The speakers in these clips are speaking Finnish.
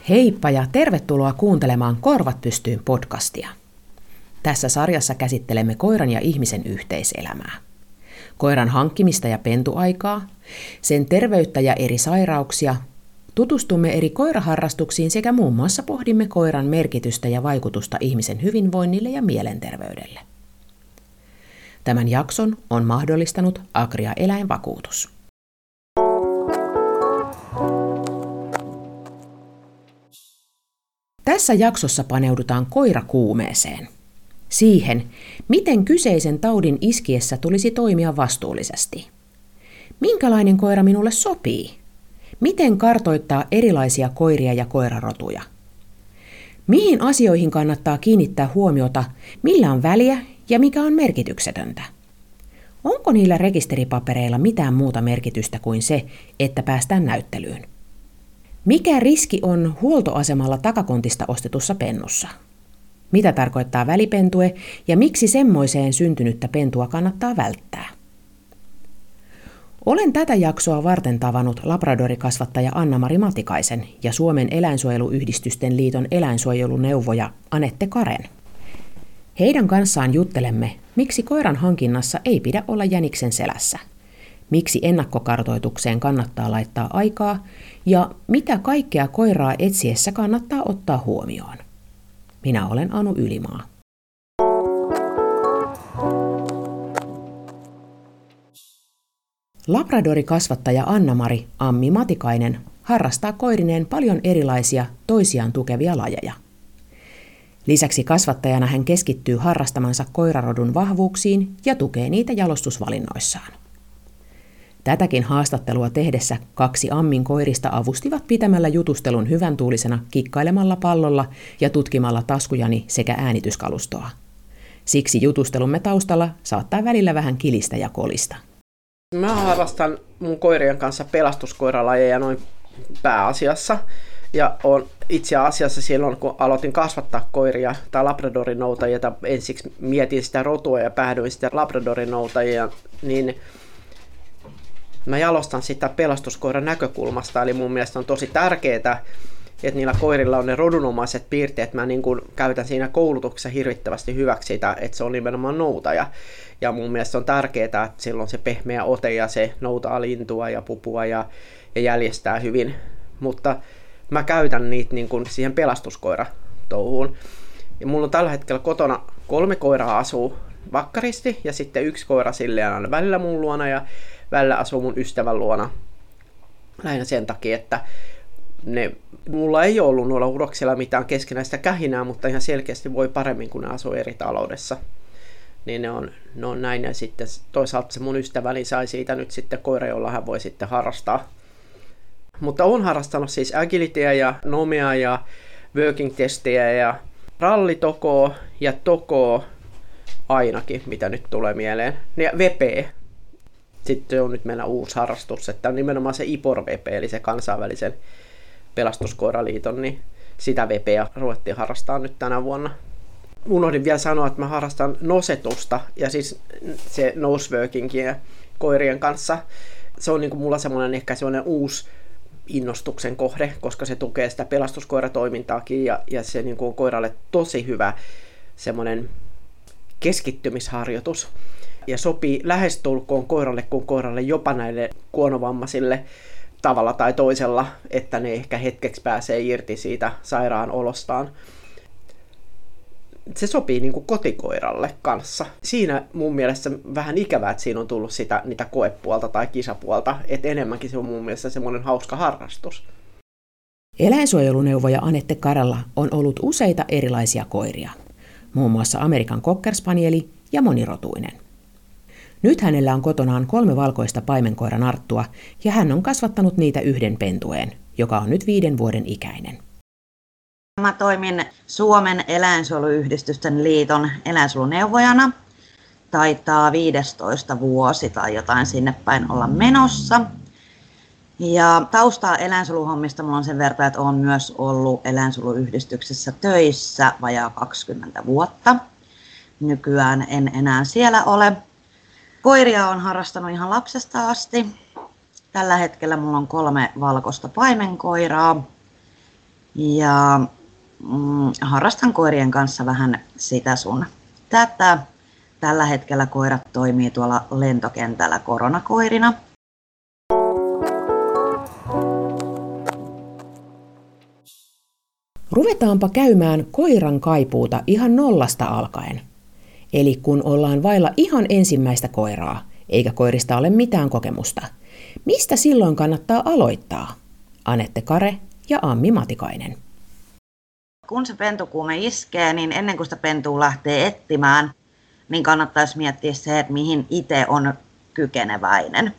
Heippa ja tervetuloa kuuntelemaan Korvat pystyyn podcastia. Tässä sarjassa käsittelemme koiran ja ihmisen yhteiselämää. Koiran hankkimista ja pentuaikaa, sen terveyttä ja eri sairauksia, tutustumme eri koiraharrastuksiin sekä muun muassa pohdimme koiran merkitystä ja vaikutusta ihmisen hyvinvoinnille ja mielenterveydelle. Tämän jakson on mahdollistanut Agria eläinvakuutus. Tässä jaksossa paneudutaan koirakuumeeseen. Siihen, miten kyseisen taudin iskiessä tulisi toimia vastuullisesti. Minkälainen koira minulle sopii? Miten kartoittaa erilaisia koiria ja koirarotuja? Mihin asioihin kannattaa kiinnittää huomiota, millä on väliä ja mikä on merkityksetöntä? Onko niillä rekisteripapereilla mitään muuta merkitystä kuin se, että päästään näyttelyyn? Mikä riski on huoltoasemalla takakontista ostetussa pennussa? Mitä tarkoittaa välipentue ja miksi semmoiseen syntynyttä pentua kannattaa välttää? Olen tätä jaksoa varten tavannut labradorikasvattaja Anna-Mari Matikaisen ja Suomen eläinsuojeluyhdistysten liiton eläinsuojeluneuvoja Anette Karen. Heidän kanssaan juttelemme, miksi koiran hankinnassa ei pidä olla jäniksen selässä, miksi ennakkokartoitukseen kannattaa laittaa aikaa ja mitä kaikkea koiraa etsiessä kannattaa ottaa huomioon. Minä olen Anu Ylimaa. Labradorikasvattaja Anna-Mari Ammi Matikainen harrastaa koirineen paljon erilaisia toisiaan tukevia lajeja. Lisäksi kasvattajana hän keskittyy harrastamansa koirarodun vahvuuksiin ja tukee niitä jalostusvalinnoissaan. Tätäkin haastattelua tehdessä 2 Ammin koirista avustivat pitämällä jutustelun hyvän tuulisena kikkailemalla pallolla ja tutkimalla taskujani sekä äänityskalustoa. Siksi jutustelumme taustalla saattaa välillä vähän kilistä ja kolista. Mä harrastan mun koirien kanssa pelastuskoiralajeja noin pääasiassa. Ja on itse asiassa silloin, kun aloitin kasvattaa koiria tai labradorinoutajia, ensiksi mietin sitä rotua ja päädyin sitä labradorinoutajia, niin mä jalostan sitä pelastuskoiran näkökulmasta. Eli mun mielestä on tosi tärkeää, että niillä koirilla on ne rodunomaiset piirteet. Mä niin kun käytän siinä koulutuksessa hirvittävästi hyväksi sitä, että se on nimenomaan noutaja. Ja mun mielestä on tärkeää, että silloin se pehmeä ote ja se noutaa lintua ja pupua ja jäljestää hyvin. Mutta mä käytän niitä niin kuin siihen pelastuskoiratouhuun. Ja mulla on tällä hetkellä kotona 3 koiraa asuu vakkaristi ja sitten 1 koira silleen aina välillä mun luona ja välillä asuu mun ystävän luona. Lähinnä sen takia, että mulla ei ollut noilla uroksilla mitään keskenäistä kähinää, mutta ihan selkeästi voi paremmin, kun ne asuu eri taloudessa. Niin ne on näin ja sitten toisaalta se mun ystäväni sai siitä nyt sitten koira, jolla hän voi sitten harrastaa. Mutta olen harrastanut siis agilityä ja nomea ja working-testejä ja rallitokoa ja tokoa ainakin, mitä nyt tulee mieleen. Ja VP. Sitten on nyt meillä uusi harrastus, että on nimenomaan se IPOR VP, eli se kansainvälisen pelastuskoiraliiton, niin sitä VPä ruvettiin harrastaa nyt tänä vuonna. Unohdin vielä sanoa, että mä harrastan nosetusta ja siis se noseworkingia koirien kanssa. Se on niin kuin mulla semmoinen ehkä semmoinen uusi innostuksen kohde, koska se tukee sitä pelastuskoiratoimintaakin ja se niin kuin on koiralle tosi hyvä semmoinen keskittymisharjoitus. Ja sopii lähestulkoon koiralle kuin koiralle jopa näille kuonovammaisille tavalla tai toisella, että ne ehkä hetkeksi pääsee irti siitä sairaanolostaan. Se sopii niin kuin kotikoiralle kanssa. Siinä mun mielestä vähän ikävää, että siinä on tullut niitä koepuolta tai kisapuolta, että enemmänkin se on mun mielestä semmoinen hauska harrastus. Eläinsuojeluneuvoja Anette Karella on ollut useita erilaisia koiria, muun muassa Amerikan Cocker Spanieli ja monirotuinen. Nyt hänellä on kotonaan 3 valkoista paimenkoiran arttua ja hän on kasvattanut niitä 1 pentueen, joka on nyt 5 vuoden ikäinen. Mä toimin Suomen eläinsuojeluyhdistysten liiton eläinsuojeluneuvojana. Taitaa 15 vuosi tai jotain sinne päin olla menossa. Ja taustaa eläinsuojeluhommista mulla on sen verran, että olen myös ollut eläinsuojeluyhdistyksessä töissä vajaa 20 vuotta. Nykyään en enää siellä ole. Koiria olen harrastanut ihan lapsesta asti. Tällä hetkellä mulla on 3 valkoista paimenkoiraa. Ja harrastan koirien kanssa vähän sitä sun tätä. Tällä hetkellä koirat toimii tuolla lentokentällä koronakoirina. Ruvetaanpa käymään koiran kaipuuta ihan nollasta alkaen. Eli kun ollaan vailla ihan ensimmäistä koiraa, eikä koirista ole mitään kokemusta, mistä silloin kannattaa aloittaa? Anette Kare ja Ammi Matikainen. Kun se pentukuume iskee, niin ennen kuin sitä pentua lähtee etsimään, niin kannattaisi miettiä se, että mihin itse on kykeneväinen.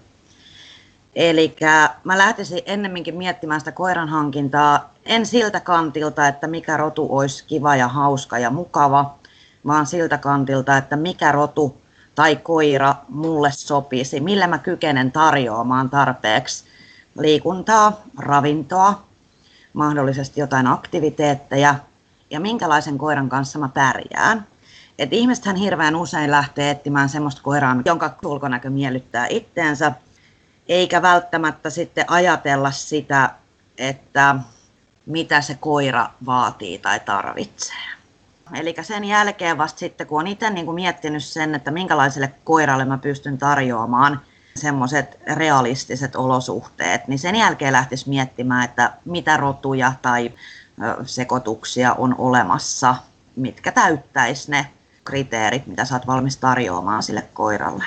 Eli mä lähtisin ennemminkin miettimään sitä koiran hankintaa en siltä kantilta, että mikä rotu olisi kiva ja hauska ja mukava, vaan siltä kantilta, että mikä rotu tai koira mulle sopisi, millä mä kykenen tarjoamaan tarpeeksi liikuntaa, ravintoa, mahdollisesti jotain aktiviteetteja ja minkälaisen koiran kanssa mä pärjään. Et ihmisethän hirveän usein lähtee etsimään semmoista koiraa, jonka ulkonäkö miellyttää itteensä, eikä välttämättä sitten ajatella sitä, että mitä se koira vaatii tai tarvitsee. Eli sen jälkeen vasta sitten, kun on itse miettinyt sen, että minkälaiselle koiralle mä pystyn tarjoamaan semmoiset realistiset olosuhteet, niin sen jälkeen lähtisi miettimään, että mitä rotuja tai sekoituksia on olemassa, mitkä täyttäisi ne kriteerit, mitä sä oot valmis tarjoamaan sille koiralle.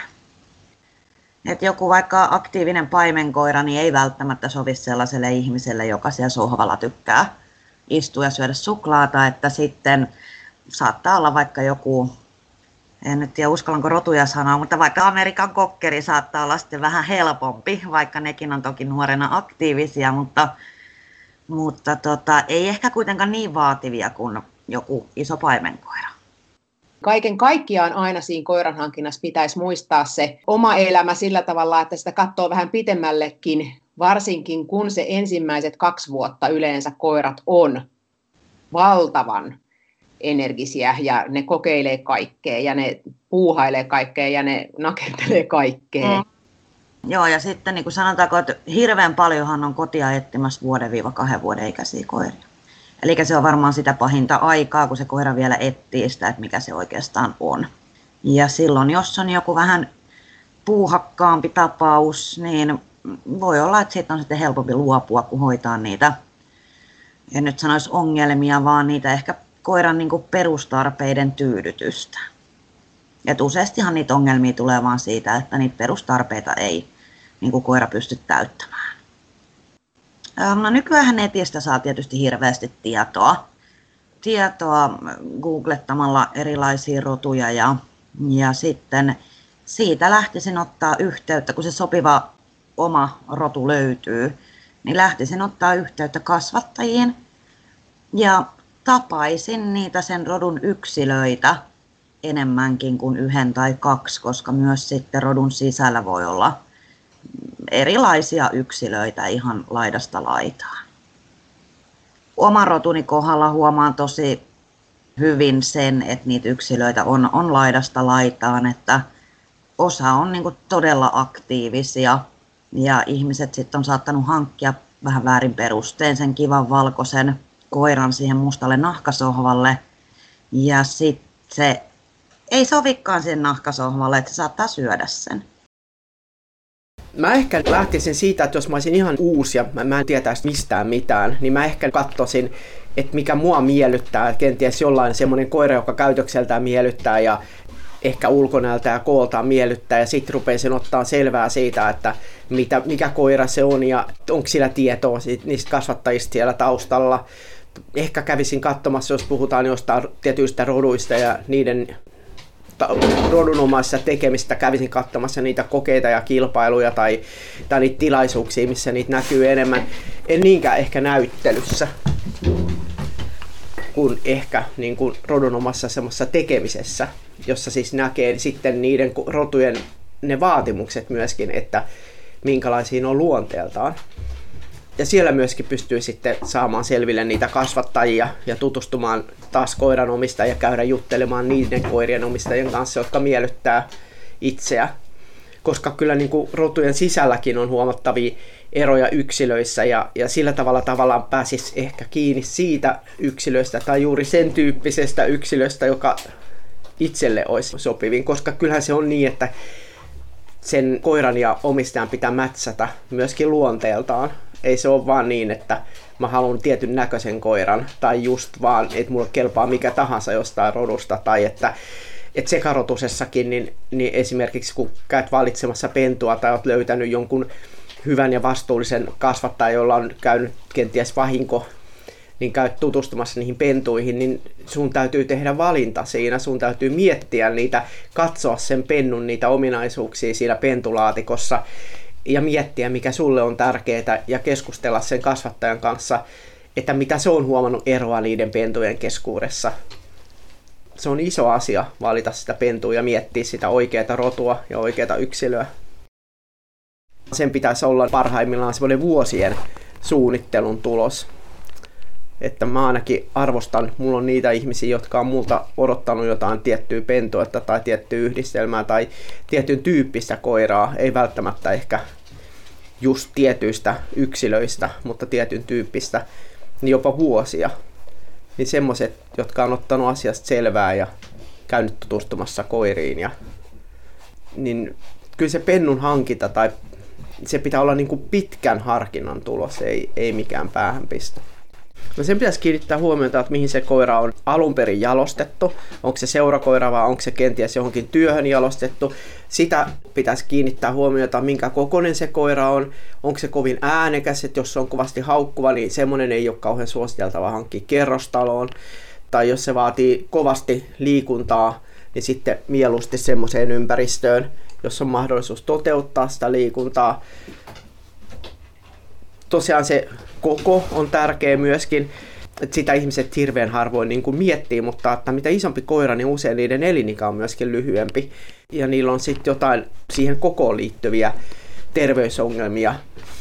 Et joku vaikka aktiivinen paimenkoira niin ei välttämättä sovi sellaiselle ihmiselle, joka siellä sohvalla tykkää istua ja syödä suklaata, että sitten saattaa olla vaikka joku, en nyt tiedä uskallanko rotuja sanoa, mutta vaikka Amerikan kokkeri saattaa olla sitten vähän helpompi, vaikka nekin on toki nuorena aktiivisia, mutta ei ehkä kuitenkaan niin vaativia kuin joku iso paimenkoira. Kaiken kaikkiaan aina siinä koiran hankinnassa pitäisi muistaa se oma elämä sillä tavalla, että sitä katsoo vähän pitemmällekin, varsinkin kun se ensimmäiset 2 vuotta yleensä koirat on valtavan energisiä ja ne kokeilee kaikkea ja ne puuhailee kaikkea ja ne nakertelee kaikkea. Joo, ja sitten niin kuin sanotaanko, että hirveän paljonhan on kotia etsimässä 1-2 vuoden ikäisiä koiria. Eli se on varmaan sitä pahinta aikaa, kun se koira vielä etsii sitä, että mikä se oikeastaan on. Ja silloin, jos on joku vähän puuhakkaampi tapaus, niin voi olla, että siitä on sitten helpompi luopua, kun hoitaa niitä, en nyt sanoisi ongelmia, vaan niitä ehkä koiran niin kuin perustarpeiden tyydytystä. Et useastihan niitä ongelmia tulee vaan siitä, että niitä perustarpeita ei niin kuin koira pysty täyttämään. No nykyään netistä saa tietysti hirveästi tietoa googlettamalla erilaisia rotuja ja sitten siitä lähtisin ottaa yhteyttä, kun se sopiva oma rotu löytyy, niin lähtisin ottaa yhteyttä kasvattajiin ja tapaisin niitä sen rodun yksilöitä enemmänkin kuin 1 tai 2, koska myös sitten rodun sisällä voi olla erilaisia yksilöitä ihan laidasta laitaan. Oman rotuni kohdalla huomaan tosi hyvin sen, että niitä yksilöitä on laidasta laitaan, että osa on niin kuin todella aktiivisia ja ihmiset sitten on saattanut hankkia vähän väärin perustein sen kivan valkoisen koiran siihen mustalle nahkasohvalle ja sitten se ei sovikaan siihen nahkasohvalle, että se saattaa syödä sen. Mä ehkä lähtisin siitä, että jos mä olisin ihan uusi ja mä en tietäisi mistään mitään, niin mä ehkä katsoisin, että mikä mua miellyttää. Kenties jollain semmoinen koira, joka käytökseltään miellyttää ja ehkä ulkonäöltä ja kooltaan miellyttää. Ja sitten rupeisin ottaa selvää siitä, että mikä koira se on ja onko sillä tietoa niistä kasvattajista siellä taustalla. Ehkä kävisin katsomassa, jos puhutaan jostain tietyistä roduista ja niiden rodunomaisessa tekemistä, kävisin katsomassa niitä kokeita ja kilpailuja tai niitä tilaisuuksia, missä niitä näkyy enemmän. En niinkään ehkä näyttelyssä, kuin ehkä niin kuin rodunomaisessa semmoisessa tekemisessä, jossa siis näkee sitten niiden rotujen ne vaatimukset myöskin, että minkälaisia ne on luonteeltaan. Ja siellä myöskin pystyy sitten saamaan selville niitä kasvattajia ja tutustumaan taas koiran omistajia ja käydä juttelemaan niiden koirien omistajien kanssa, jotka miellyttää itseä. koska kyllä niin kuin rotujen sisälläkin on huomattavia eroja yksilöissä ja sillä tavallaan pääsisi ehkä kiinni siitä yksilöstä tai juuri sen tyyppisestä yksilöstä, joka itselle olisi sopivin, koska kyllähän se on niin, että sen koiran ja omistajan pitää mätsätä myöskin luonteeltaan. Ei se ole vaan niin, että mä haluan tietyn näköisen koiran tai just vaan, että mulle kelpaa mikä tahansa jostain rodusta tai että sekarotusessakin, niin esimerkiksi kun käyt valitsemassa pentua tai olet löytänyt jonkun hyvän ja vastuullisen kasvattajan, jolla on käynyt kenties vahinko, niin käyt tutustumassa niihin pentuihin, niin sun täytyy tehdä valinta siinä, sun täytyy miettiä niitä, katsoa sen pennun niitä ominaisuuksia siinä pentulaatikossa ja miettiä, mikä sulle on tärkeää ja keskustella sen kasvattajan kanssa, että mitä se on huomannut eroa niiden pentujen keskuudessa. Se on iso asia valita sitä pentua ja miettiä sitä oikeaa rotua ja oikeaa yksilöä. Sen pitäisi olla parhaimmillaan semmoinen vuosien suunnittelun tulos. Että mä ainakin arvostan, mulla on niitä ihmisiä, jotka on multa odottanut jotain tiettyä pentuetta tai tiettyä yhdistelmää tai tietyn tyyppistä koiraa, ei välttämättä ehkä just tietyistä yksilöistä, mutta tietyn tyyppistä, niin jopa vuosia. Niin semmoiset, jotka on ottanut asiasta selvää ja käynyt tutustumassa koiriin, niin kyllä se pennun hankinta tai se pitää olla niin kuin pitkän harkinnan tulos, ei mikään päähänpisto. No sen pitäisi kiinnittää huomiota, että mihin se koira on alun perin jalostettu. Onko se seurakoira vai onko se kenties johonkin työhön jalostettu. Sitä pitäisi kiinnittää huomiota, minkä kokoinen se koira on. Onko se kovin äänekäs, että jos se on kovasti haukkuva, niin semmoinen ei ole kauhean suositeltava hankkia kerrostaloon. Tai jos se vaatii kovasti liikuntaa, niin sitten mieluusti semmoiseen ympäristöön, jos on mahdollisuus toteuttaa sitä liikuntaa. Tosiaan se koko on tärkeä myöskin, että sitä ihmiset hirveän harvoin niin kuin miettii, mutta että mitä isompi koira, niin usein niiden elinikä on myöskin lyhyempi. Ja niillä on sitten jotain siihen kokoon liittyviä terveysongelmia.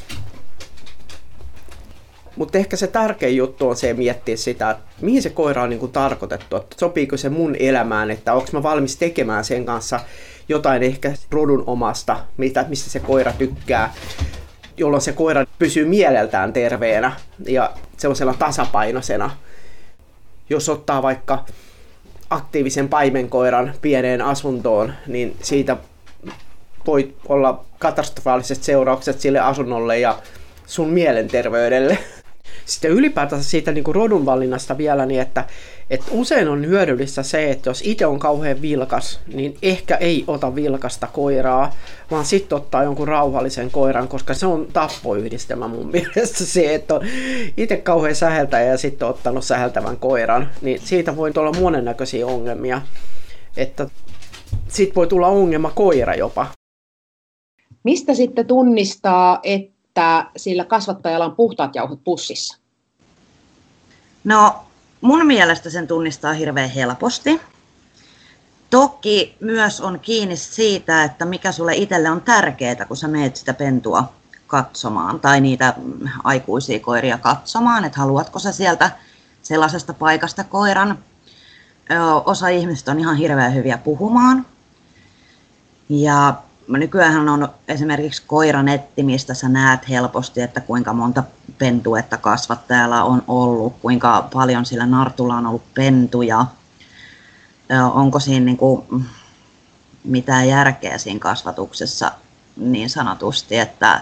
Mutta ehkä se tärkein juttu on se miettiä sitä, että mihin se koira on niin kuin tarkoitettu, että sopiiko se mun elämään, että onko mä valmis tekemään sen kanssa jotain ehkä rodun omasta, mistä se koira tykkää, jolloin se koira pysyy mieleltään terveenä ja sellaisella tasapainoisena. Jos ottaa vaikka aktiivisen paimenkoiran pieneen asuntoon, niin siitä voi olla katastrofaaliset seuraukset sille asunnolle ja sun mielenterveydelle. Sitten ylipäätään siitä niin kuin rodun valinnasta vielä, niin että usein on hyödyllistä se, että jos itse on kauhean vilkas, niin ehkä ei ota vilkasta koiraa, vaan sitten ottaa jonkun rauhallisen koiran, koska se on tappoyhdistelmä mun mielestä se, että on itse kauhean säheltäjä ja sitten ottanut säheltävän koiran, niin siitä voi olla monennäköisiä ongelmia, että siitä voi tulla ongelma koira jopa. Mistä sitten tunnistaa, että sillä kasvattajalla on puhtaat jauhot pussissa? No, mun mielestä sen tunnistaa hirveän helposti. Toki myös on kiinni siitä, että mikä sulle itselle on tärkeää, kun sä meet sitä pentua katsomaan tai niitä aikuisia koiria katsomaan, että haluatko sä sieltä sellaisesta paikasta koiran. Osa ihmistä on ihan hirveän hyviä puhumaan. Ja nykyään on esimerkiksi koiranetti, mistä sä näet helposti, että kuinka monta pentuetta kasvattajalla on ollut, kuinka paljon sillä nartulla on ollut pentuja, onko siinä niin kuin mitään järkeä siinä kasvatuksessa niin sanotusti, että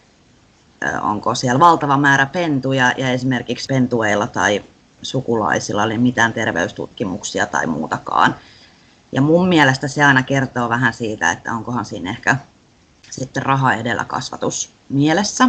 onko siellä valtava määrä pentuja ja esimerkiksi pentueilla tai sukulaisilla oli mitään terveystutkimuksia tai muutakaan. Ja mun mielestä se aina kertoo vähän siitä, että onkohan siinä ehkä sitten raha edellä kasvatus mielessä.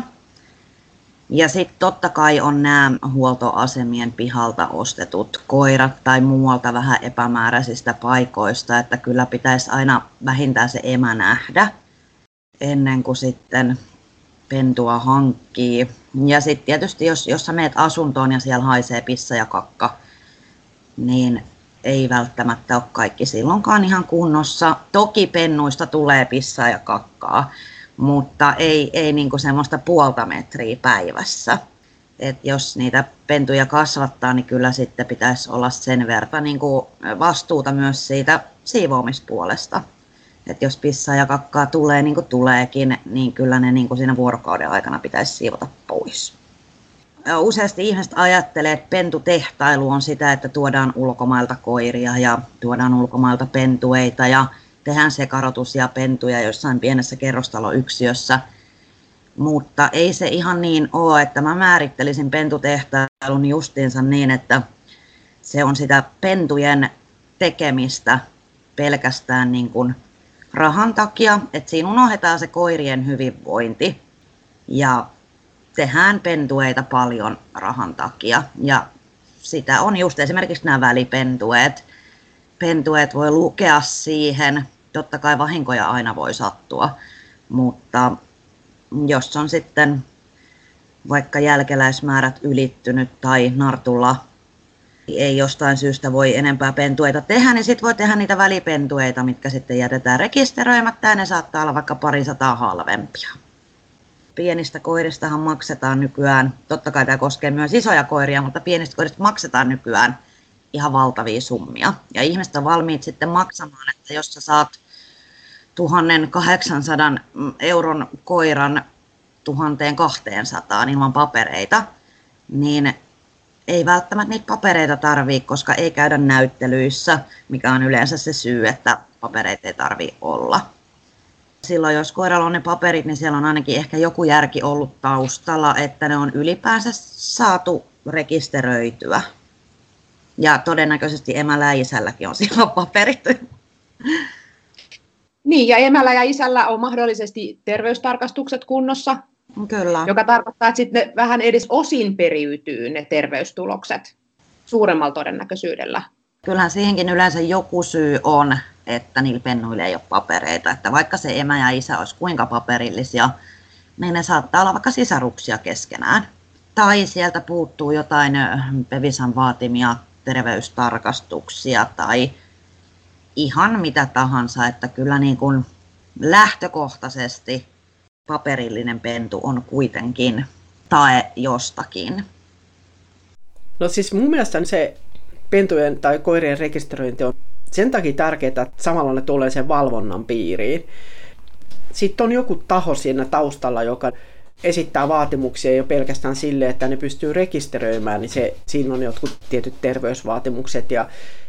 Ja sitten totta kai on nämä huoltoasemien pihalta ostetut koirat tai muualta vähän epämääräisistä paikoista, että kyllä pitäisi aina vähintään se emä nähdä ennen kuin sitten pentua hankkii. Ja sitten tietysti jos sä meet asuntoon ja siellä haisee pissa ja kakka, niin ei välttämättä ole kaikki silloinkaan ihan kunnossa. Toki pennuista tulee pissaa ja kakkaa, mutta ei niinku semmoista 0,5 metriä päivässä. Et jos niitä pentuja kasvattaa, niin kyllä sitten pitäisi olla sen verran niinku vastuuta myös siitä siivoamispuolesta. Että jos pissaa ja kakkaa tulee niin kuin tuleekin, niin kyllä ne niin kuin siinä vuorokauden aikana pitäisi siivota pois. Useasti ihmiset ajattelee, että pentutehtailu on sitä, että tuodaan ulkomailta koiria ja tuodaan ulkomailta pentueita ja tehdään sekarotusia pentuja jossain pienessä kerrostaloyksiössä. Mutta ei se ihan niin ole, että mä määrittelisin pentutehtailun justiinsa niin, että se on sitä pentujen tekemistä pelkästään niin kuin rahan takia, että siinä unohdetaan se koirien hyvinvointi ja tehdään pentueita paljon rahan takia. Ja sitä on just esimerkiksi nämä välipentueet. Pentueet voi lukea siihen, totta kai vahinkoja aina voi sattua, mutta jos on sitten vaikka jälkeläismäärät ylittynyt tai nartulla ei jostain syystä voi enempää pentueita tehdä, niin sitten voi tehdä niitä välipentueita, mitkä sitten jätetään rekisteröimättä ja ne saattaa olla vaikka 200 halvempia. Pienistä koiristahan maksetaan nykyään, totta kai tämä koskee myös isoja koiria, mutta pienistä koirista maksetaan nykyään ihan valtavia summia. Ja ihmiset on valmiit sitten maksamaan, että jos sä saat 1800 euron koiran 1200 ilman papereita, niin ei välttämättä niitä papereita tarvitse, koska ei käydä näyttelyissä, mikä on yleensä se syy, että papereita ei tarvitse olla. Silloin jos koiralla on ne paperit, niin siellä on ainakin ehkä joku järki ollut taustalla, että ne on ylipäänsä saatu rekisteröityä. Ja todennäköisesti emällä ja isälläkin on silloin paperit. Niin, ja emällä ja isällä on mahdollisesti terveystarkastukset kunnossa. Kyllä. Joka tarkoittaa, että sitten ne vähän edes osin periytyy ne terveystulokset suuremmalla todennäköisyydellä. Kyllähän siihenkin yleensä joku syy on, että niillä pennuilla ei ole papereita. Että vaikka se emä ja isä olisi kuinka paperillisia, niin ne saattaa olla vaikka sisaruksia keskenään. Tai sieltä puuttuu jotain Pevisan vaatimia terveystarkastuksia tai ihan mitä tahansa. Että kyllä niin kuin lähtökohtaisesti paperillinen pentu on kuitenkin tae jostakin. No siis mun mielestä se pentujen tai koirien rekisteröinti on sen takia tärkeää, että samalla ne tulee sen valvonnan piiriin. Sitten on joku taho siinä taustalla, joka esittää vaatimuksia jo pelkästään sille, että ne pystyy rekisteröimään, niin siinä on jotkut tietyt terveysvaatimukset ja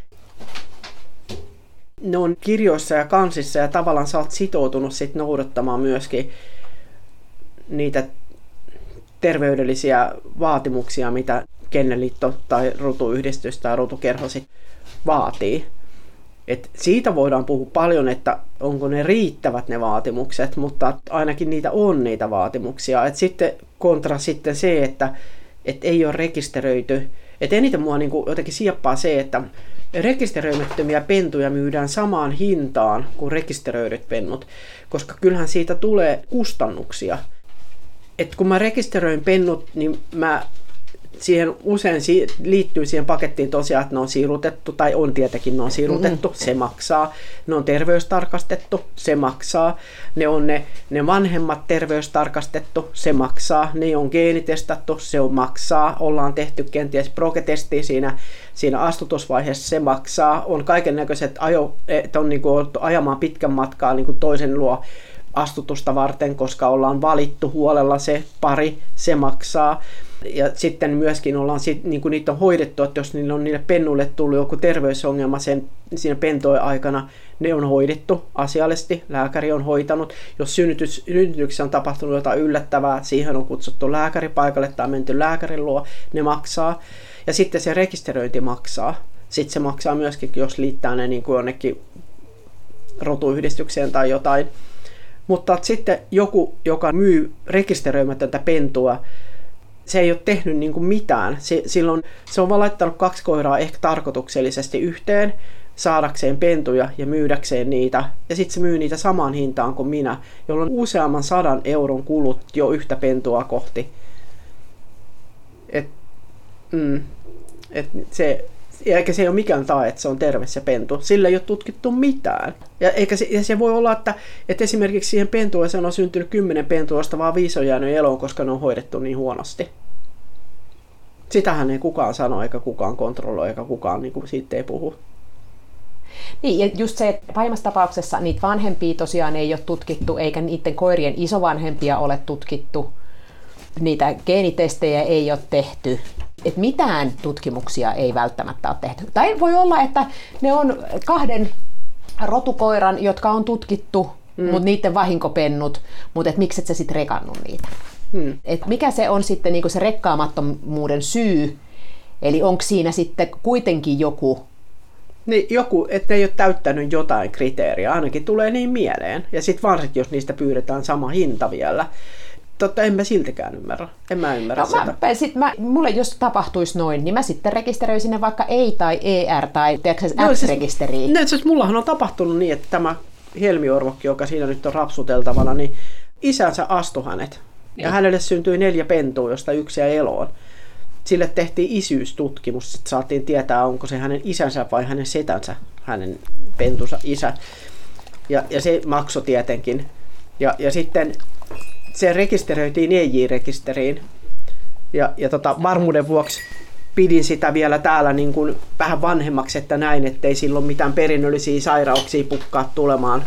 ne on kirjoissa ja kansissa ja tavallaan sä oot sitoutunut sit noudattamaan myöskin niitä terveydellisiä vaatimuksia, mitä Kennelliitto tai rotuyhdistys tai rotukerho sit vaatii. Et siitä voidaan puhua paljon, että onko ne riittävät ne vaatimukset, mutta ainakin niitä on niitä vaatimuksia. Et sitten kontra sitten se, että ei ole rekisteröity. Et eniten mua niinku jotenkin sieppaa se, että rekisteröimättömiä pentuja myydään samaan hintaan kuin rekisteröidyt pennut, koska kyllähän siitä tulee kustannuksia. Et kun mä rekisteröin pennut, niin siihen usein liittyy siihen pakettiin tosiaan, että ne on sirutettu, tai on tietenkin ne on sirutettu, se maksaa. Ne on terveystarkastettu, se maksaa. Ne on ne vanhemmat terveystarkastettu, se maksaa. Ne on geenitestattu, se on maksaa. Ollaan tehty kenties proketesti siinä astutusvaiheessa, se maksaa. On kaikennäköiset että on niinku oltu ajamaan pitkän matkaa niinku toisen luo astutusta varten, koska ollaan valittu huolella se pari, se maksaa. Ja sitten myöskin niin niitä on hoidettu, että jos niille pennuille tullut joku terveysongelma siinä pentojen aikana, ne on hoidettu asiallisesti, lääkäri on hoitanut. Jos synnytyksessä on tapahtunut jotain yllättävää, siihen on kutsuttu lääkäri paikalle tai menty lääkärin luo, ne maksaa. Ja sitten se rekisteröinti maksaa. Sitten se maksaa myöskin, jos liittää ne niin kuin jonnekin rotuyhdistykseen tai jotain. Mutta sitten joku, joka myy rekisteröimätöntä pentua, se ei ole tehnyt niin kuin mitään. Se on vaan laittanut 2 koiraa ehkä tarkoituksellisesti yhteen saadakseen pentuja ja myydäkseen niitä. Ja sitten se myy niitä samaan hintaan kuin minä, jolloin useamman 100 euron kulut jo yhtä pentua kohti. Eikä se ei ole mikään tae, että se on terve se pentu. Sillä ei ole tutkittu mitään. Ja se voi olla, että esimerkiksi siihen pentueeseen on syntynyt 10 pentua, josta vaan 5 on jäänyt eloon, koska ne on hoidettu niin huonosti. Sitähän ei kukaan sano, eikä kukaan kontrolloi, eikä kukaan siitä ei puhu. Niin, ja just se, että pahimmassa tapauksessa niitä vanhempia tosiaan ei ole tutkittu, eikä niiden koirien isovanhempia ole tutkittu, niitä geenitestejä ei ole tehty. Että mitään tutkimuksia ei välttämättä ole tehty. Tai voi olla, että ne on 2 rotukoiran, jotka on tutkittu, mutta niiden vahinkopennut, mutta et miksi et sä sitten rekannut niitä? Et mikä se on sitten niinku se rekkaamattomuuden syy? Eli onko siinä sitten kuitenkin joku? Niin, joku, että ei ole täyttänyt jotain kriteeriä, ainakin tulee niin mieleen. Ja sitten varsinkin, jos niistä pyydetään sama hinta vielä. Totta, en mä siltikään ymmärrä. En mä ymmärrä sitä. Mulle jos tapahtuisi noin, niin mä sitten rekisteröisin ne vaikka EI tai ER tai X-rekisteriin. Siis mullahan on tapahtunut niin, että tämä helmiorvokki, joka siinä nyt on rapsuteltavana, niin isänsä astui hänet. Ja hänelle syntyi 4 pentua, josta 1 jäi eloon. Sille tehtiin isyystutkimus, että saatiin tietää, onko se hänen isänsä vai hänen setänsä, hänen pentunsa isä. Ja se maksoi tietenkin. Ja sitten se rekisteröitiin EJ-rekisteriin. Ja varmuuden vuoksi pidin sitä vielä täällä niin kuin vähän vanhemmaksi, että näin, ettei silloin mitään perinnöllisiä sairauksia pukkaa tulemaan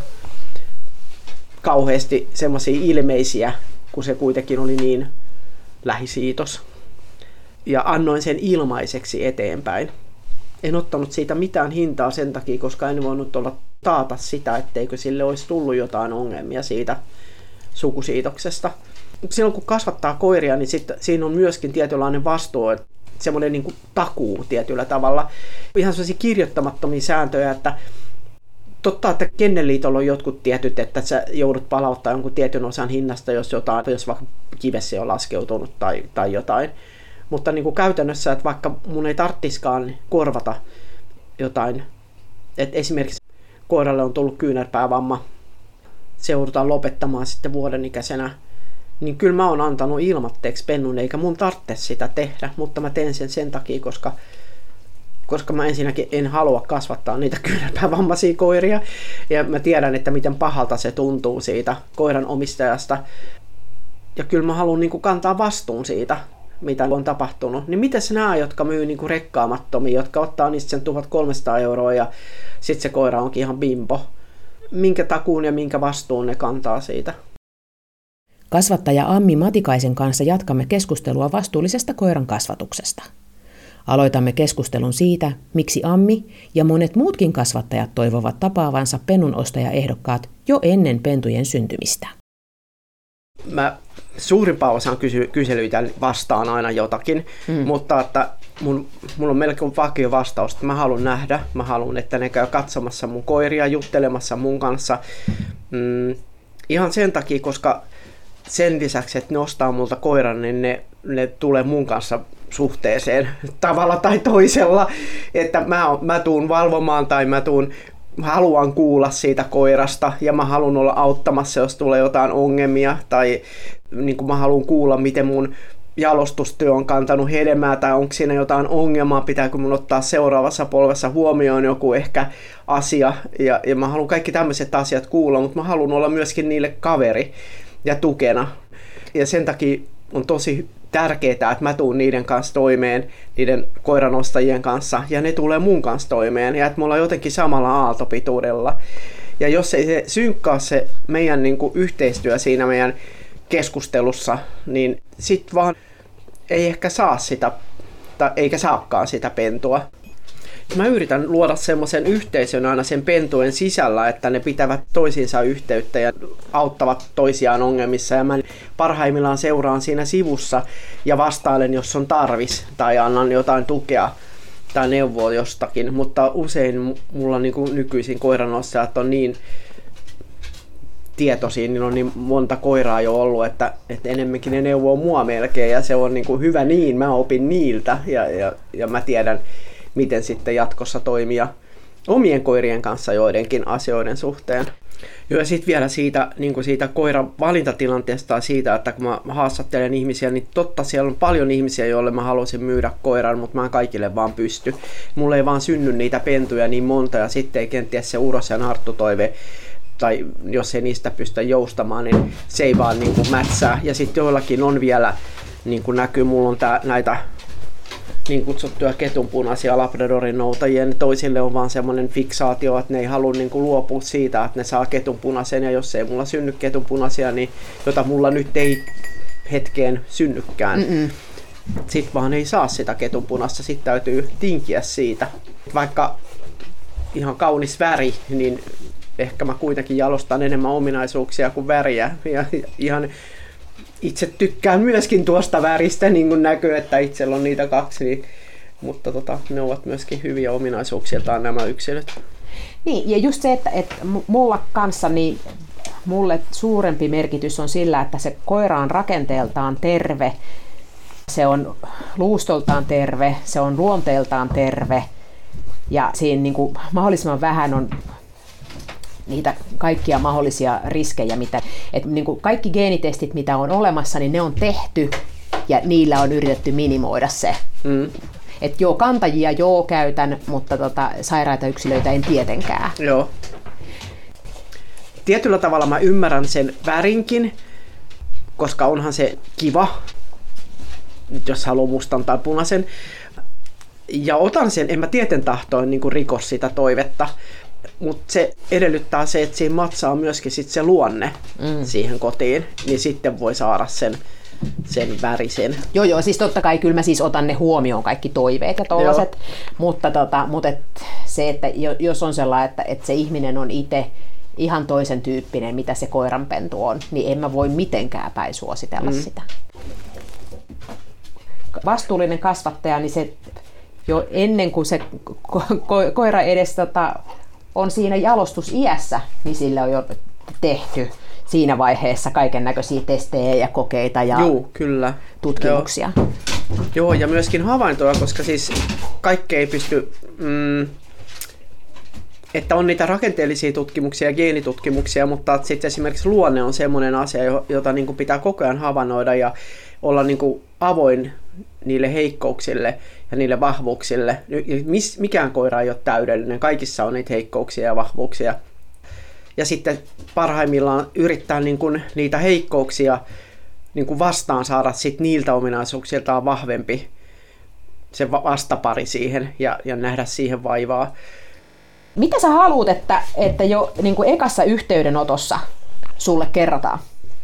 kauheasti semmoisia ilmeisiä, kun se kuitenkin oli niin lähisiitos. Ja annoin sen ilmaiseksi eteenpäin. En ottanut siitä mitään hintaa sen takia, koska en voinut taata sitä, etteikö sille olisi tullut jotain ongelmia siitä sukusiitoksesta. Silloin kun kasvattaa koiria, niin siinä on myöskin tietynlainen vastuu, semmoinen niin kuin takuu tietyllä tavalla. Ihan sellaisia kirjoittamattomia sääntöjä, että totta, että Kennelliitolla on jotkut tietyt, että sä joudut palauttaa jonkun tietyn osan hinnasta, jos vaikka kivessä on laskeutunut tai jotain. Mutta niin kuin käytännössä, että vaikka mun ei tarttiskaan korvata jotain, että esimerkiksi koiralle on tullut kyynärpäävamma, se joudutaan lopettamaan sitten vuoden ikäisenä, niin kyllä mä oon antanut ilmatteeksi pennun, eikä mun tarvitse sitä tehdä, mutta mä teen sen takia, koska mä ensinnäkin en halua kasvattaa niitä kyynärpäävammaisia koiria, ja mä tiedän, että miten pahalta se tuntuu siitä koiran omistajasta, ja kyllä mä haluan niin kuin kantaa vastuun siitä, mitä on tapahtunut. Niin mitäs nämä, jotka myy niin kuin rekkaamattomia, jotka ottaa niistä sen 1300 € ja sitten se koira onkin ihan bimbo. Minkä takuun ja minkä vastuun ne kantaa siitä? Kasvattaja Ammi Matikaisen kanssa jatkamme keskustelua vastuullisesta koiran kasvatuksesta. Aloitamme keskustelun siitä, miksi Ammi ja monet muutkin kasvattajat toivovat tapaavansa pennunostajaehdokkaat jo ennen pentujen syntymistä. Mä suurimpaan osaan kyselyitä vastaan aina jotakin, mutta että mulla on melkein vakio vastaus, että mä haluan nähdä, mä haluan, että ne käy katsomassa mun koiria, juttelemassa mun kanssa. Ihan sen takia, koska sen lisäksi, että ne ostaa multa koiran, niin ne tulee mun kanssa suhteeseen tavalla tai toisella, että mä tuun valvomaan tai mä haluan kuulla siitä koirasta ja mä haluan olla auttamassa, jos tulee jotain ongelmia tai niin kuin mä haluan kuulla, miten mun jalostustyö on kantanut hedelmää tai onko siinä jotain ongelmaa, pitääkö mun ottaa seuraavassa polvessa huomioon joku ehkä asia ja mä haluan kaikki tämmöiset asiat kuulla, mutta mä haluan olla myöskin niille kaveri ja tukena ja sen takia on tosi tärkeää, että mä tuun niiden kanssa toimeen, niiden koiranostajien kanssa, ja ne tulee mun kanssa toimeen, ja että me ollaan jotenkin samalla aaltopituudella. Ja jos ei se synkkaa se meidän niin kuin yhteistyö siinä meidän keskustelussa, niin sit vaan ei ehkä saa sitä, tai eikä saakaan sitä pentua. Mä yritän luoda semmoisen yhteisön aina sen pentujen sisällä, että ne pitävät toisiinsa yhteyttä ja auttavat toisiaan ongelmissa. Ja mä parhaimmillaan seuraan siinä sivussa ja vastailen, jos on tarvis, tai annan jotain tukea tai neuvoa jostakin. Mutta usein mulla niin kuin nykyisin koiranostajat on niin tietoisia, niin on niin monta koiraa jo ollut, että enemmänkin ne neuvoo mua melkein. Ja se on niin kuin hyvä niin, mä opin niiltä ja mä tiedän, miten sitten jatkossa toimia omien koirien kanssa joidenkin asioiden suhteen. Ja sitten vielä siitä, niin siitä koiran valintatilanteesta ja siitä, että kun mä haastattelen ihmisiä, niin totta siellä on paljon ihmisiä, joille mä haluaisin myydä koiran, mutta mä en kaikille vaan pysty. Mulle ei vaan synny niitä pentuja niin monta ja sitten ei kenties se Uros ja Narttu-toive, tai jos ei niistä pystytä joustamaan, niin se ei vaan niin kuin mätsää. Ja sitten joillakin on vielä, niin kuin näkyy, mulla on näitä niin kutsuttuja ketunpunaisia Labradorin noutajia. Toisille on vaan semmoinen fiksaatio, että ne ei halua niin kuin luopua siitä, että ne saa ketunpunaisen, ja jos ei mulla synny ketunpunaisia, niin jota mulla nyt ei hetkeen synnykään. Sitten vaan ei saa sitä ketunpunasta, sitten täytyy tinkiä siitä. Vaikka ihan kaunis väri, niin ehkä mä kuitenkin jalostan enemmän ominaisuuksia kuin väriä. Ja ihan itse tykkään myöskin tuosta väristä, niin kuin näkyy, että itsellä on niitä 2, niin, mutta ne ovat myöskin hyviä ominaisuuksiltaan nämä yksilöt. Niin, ja just se, että mulla kanssa, niin mulle suurempi merkitys on sillä, että se koira on rakenteeltaan terve, se on luustoltaan terve, se on luonteeltaan terve, ja siinä niin kuin mahdollisimman vähän on niitä kaikkia mahdollisia riskejä, että niin kuin kaikki geenitestit, mitä on olemassa, niin ne on tehty, ja niillä on yritetty minimoida se. Että kantajia käytän, mutta sairaita yksilöitä en tietenkään. Joo. Tietyllä tavalla mä ymmärrän sen värinkin, koska onhan se kiva, jos haluaa mustan tai punaisen. Ja otan sen, en mä tieten tahtoin niin riko sitä toivetta, mutta se edellyttää se, että siinä matsaa myöskin sit se luonne siihen kotiin, niin sitten voi saada sen värisen. Joo, siis totta kai kyllä mä siis otan ne huomioon, kaikki toiveet ja tollaset, mutta se, että jos on sellainen, että se ihminen on itse ihan toisen tyyppinen, mitä se koiranpentu on, niin en mä voi mitenkään päin suositella sitä. Vastuullinen kasvattaja, niin se jo ennen kuin se koira edes on siinä jalostusiässä, niin sille on jo tehty siinä vaiheessa kaiken näköisiä testejä ja kokeita ja kyllä. Tutkimuksia. Joo, ja myöskin havaintoja, koska siis kaikki ei pysty, että on niitä rakenteellisia tutkimuksia ja geenitutkimuksia, mutta sitten esimerkiksi luonne on semmoinen asia, jota niin kuin pitää koko ajan havainnoida ja olla niin kuin avoin niille heikkouksille ja niille vahvuuksille. Mikään koira ei ole täydellinen, kaikissa on niitä heikkouksia ja vahvuuksia. Ja sitten parhaimmillaan yrittää niin kuin niitä heikkouksia niin kuin vastaan saada sit niiltä ominaisuuksiltaan vahvempi se vastapari siihen ja nähdä siihen vaivaa. Mitä sä haluat, että jo niin kuin ekassa yhteydenotossa sulle kerrotaan?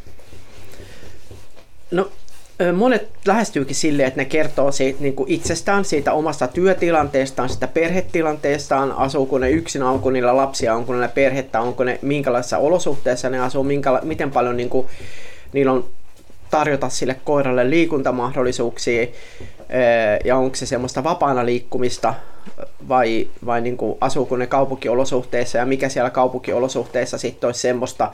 No, monet lähestyykin silleen, että ne kertoo siitä, niin kuin itsestään, siitä omasta työtilanteestaan, sitä perhetilanteestaan, asuuko ne yksin, onko niillä lapsia, onko niillä perhettä, onko ne minkälaisissa olosuhteissa ne asuu, miten paljon niin kuin, niillä on tarjota sille koiralle liikuntamahdollisuuksia ja onko se semmoista vapaana liikkumista vai niin kuin, asuuko ne kaupunkiolosuhteissa ja mikä siellä kaupunkiolosuhteissa sitten olisi semmoista,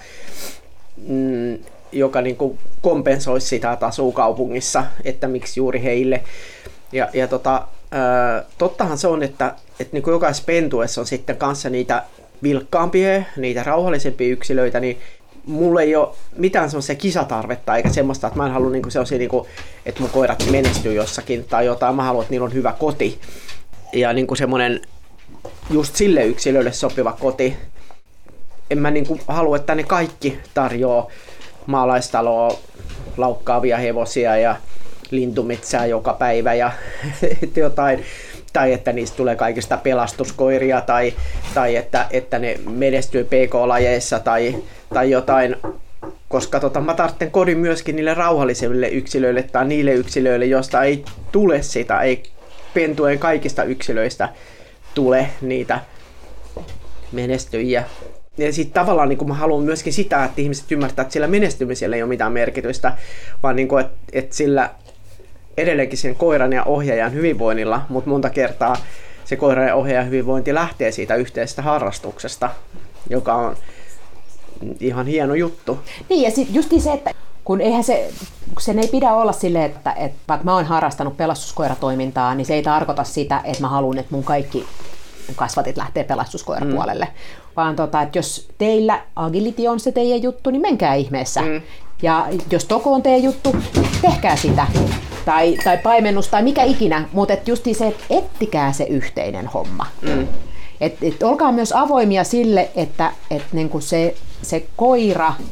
joka niin kuin kompensoisi sitä, että asuu kaupungissa, että miksi juuri heille. Ja tottahan se on, että niin kuin jokaisessa pentuessa on sitten kanssa niitä vilkkaampia, niitä rauhallisempia yksilöitä, niin mulla ei ole mitään semmoisia kisatarvetta eikä semmoista, että mä en halua niinku sellaisia, niinku, että mun koirat menestyy jossakin tai jotain. Mä haluan, että niillä on hyvä koti ja niinku semmoinen just sille yksilölle sopiva koti. En mä niinku halua, että ne kaikki tarjoaa maalaistaloa, laukkaavia hevosia ja lintumetsää joka päivä ja jotain. Tai että niistä tulee kaikista pelastuskoiria tai että ne menestyy PK-lajeissa tai jotain, koska mä tarvitsen kodin myöskin niille rauhallisille yksilöille tai niille yksilöille, joista ei tule sitä, ei pentujen kaikista yksilöistä tule niitä menestyjiä. Ja sitten tavallaan niin mä haluan myöskin sitä, että ihmiset ymmärtää, että sillä menestymisellä ei ole mitään merkitystä, vaan niin kuin, että sillä edelleenkin sen koiran ja ohjaajan hyvinvoinnilla, mutta monta kertaa se koiran ja ohjaajan hyvinvointi lähtee siitä yhteisestä harrastuksesta, joka on ihan hieno juttu. Niin, ja sitten just se, että kun eihän sen ei pidä olla silleen, että vaikka mä oon harrastanut pelastuskoiratoimintaa, niin se ei tarkoita sitä, että mä haluan, että mun kaikki kasvatit lähtee pelastuskoirapuolelle. Vaan että jos teillä agility on se teidän juttu, niin menkää ihmeessä. Ja jos toko on teidän juttu, tehkää sitä. Tai paimennus tai mikä ikinä, mutta just se, että ettikää se yhteinen homma. Et olkaa myös avoimia sille, että niinku se koira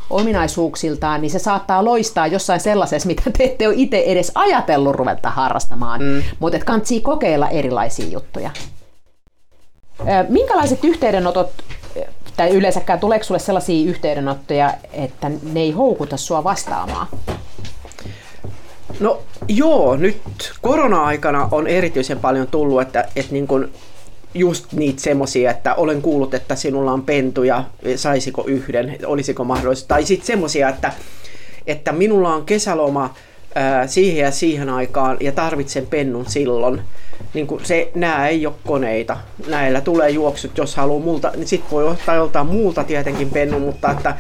ominaisuuksiltaan, niin se saattaa loistaa jossain sellaisessa, mitä te ette ole itse edes ajatellut ruveta harrastamaan, mutta kannattaa kokeilla erilaisia juttuja. Minkälaiset yhteydenotot, tai yleensäkään tuleeko sulle sellaisia yhteydenottoja, että ne ei houkuta sua vastaamaan? No joo, nyt korona-aikana on erityisen paljon tullut, että niin kun just niitä semmoisia, että olen kuullut, että sinulla on pentuja, saisiko yhden, olisiko mahdollista. Tai sitten semmoisia, että minulla on kesäloma siihen ja siihen aikaan ja tarvitsen pennun silloin. Niin kun nämä ei ole koneita. Näillä tulee juoksut, jos haluaa multa, niin sitten voi ottaa joltain muulta tietenkin pennun, mutta että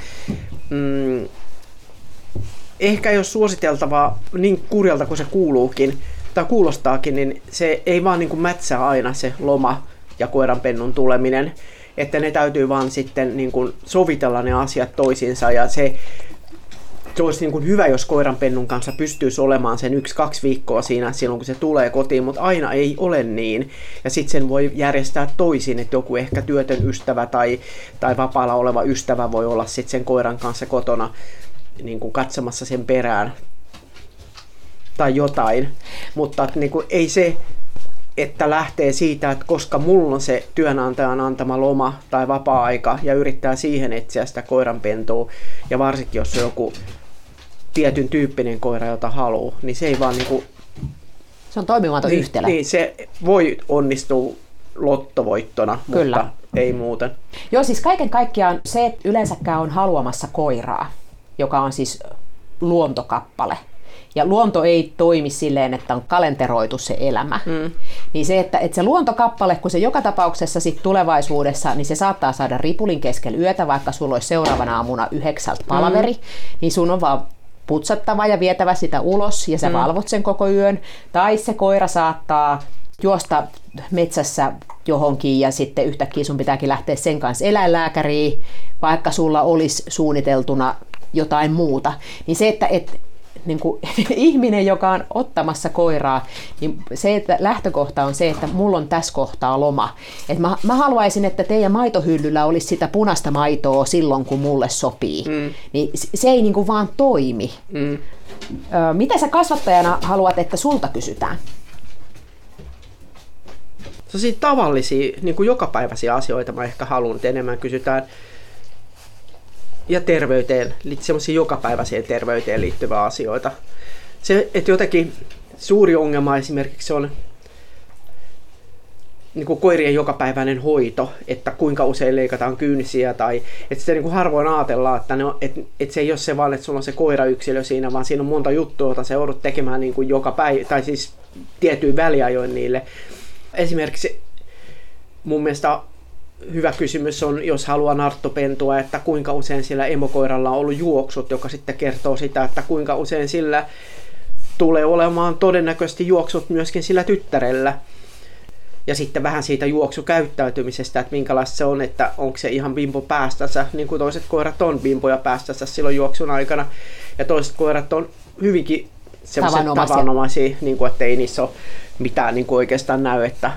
ehkä jos suositeltavaa niin kurjalta kuin se kuuluukin, tai kuulostaakin, niin se ei vaan niin kuin mätsää aina se loma ja koiranpennun tuleminen, että ne täytyy vaan sitten niin kuin sovitella ne asiat toisiinsa, ja se olisi niin kuin hyvä, jos koiranpennun kanssa pystyisi olemaan sen 1-2 viikkoa siinä silloin, kun se tulee kotiin, mutta aina ei ole niin. Ja sitten sen voi järjestää toisin, että joku ehkä työtön ystävä tai vapaalla oleva ystävä voi olla sitten sen koiran kanssa kotona niin kuin katsomassa sen perään tai jotain. Mutta niin kuin ei se, että lähtee siitä, että koska mulla on se työnantajan antama loma tai vapaa-aika ja yrittää siihen etsiä sitä koiranpentua, ja varsinkin jos on joku tietyn tyyppinen koira, jota haluaa, niin se ei vaan niinku, se on toimimaton yhtälö. Niin, se voi onnistua lottovoittona, Kyllä. Mutta ei muuten. Joo, siis kaiken kaikkiaan se, että yleensäkään on haluamassa koiraa, joka on siis luontokappale. Ja luonto ei toimi silleen, että on kalenteroitu se elämä. Niin se, että se luontokappale, kun se joka tapauksessa sit tulevaisuudessa, niin se saattaa saada ripulin keskellä yötä, vaikka sulla olisi seuraavana aamuna 9 palaveri, niin sun on vaan putsattava ja vietävä sitä ulos ja sä valvot sen koko yön. Tai se koira saattaa juosta metsässä johonkin ja sitten yhtäkkiä sun pitääkin lähteä sen kanssa eläinlääkäriin, vaikka sulla olisi suunniteltuna jotain muuta. Niin se, että niin kuin ihminen, joka on ottamassa koiraa, niin se, että lähtökohta on se, että mulla on tässä kohtaa loma. Että mä haluaisin, että teidän maitohyllyllä olisi sitä punaista maitoa silloin, kun mulle sopii. Niin se ei niin kuin vaan toimi. Mitä sä kasvattajana haluat, että sulta kysytään? Sellaisia tavallisia, niin kuin jokapäiväisiä asioita mä ehkä haluan, että enemmän kysytään. Ja terveyteen, semmoisia jokapäiväiseen terveyteen liittyviä asioita. Se, että jotenkin suuri ongelma esimerkiksi on niin kuin koirien jokapäiväinen hoito, että kuinka usein leikataan kynsiä, tai että sitä niin kuin harvoin ajatellaan, että se ei ole se vaan, että sulla on se koirayksilö siinä, vaan siinä on monta juttua, jota sä joudut tekemään niin kuin joka päivä, tai siis tietyin väliajoin niille. Esimerkiksi mun mielestä hyvä kysymys on, jos haluaa narttopentua, että kuinka usein sillä emokoiralla on ollut juoksut, joka sitten kertoo sitä, että kuinka usein sillä tulee olemaan todennäköisesti juoksut myöskin sillä tyttärellä. Ja sitten vähän siitä juoksukäyttäytymisestä, että minkälaista se on, että onko se ihan bimbo päästänsä, niin kuin toiset koirat on bimboja päästänsä silloin juoksun aikana. Ja toiset koirat on hyvinkin tavanomaisia, niin kuin, että ei niissä ole mitään niin kuin oikeastaan näy, että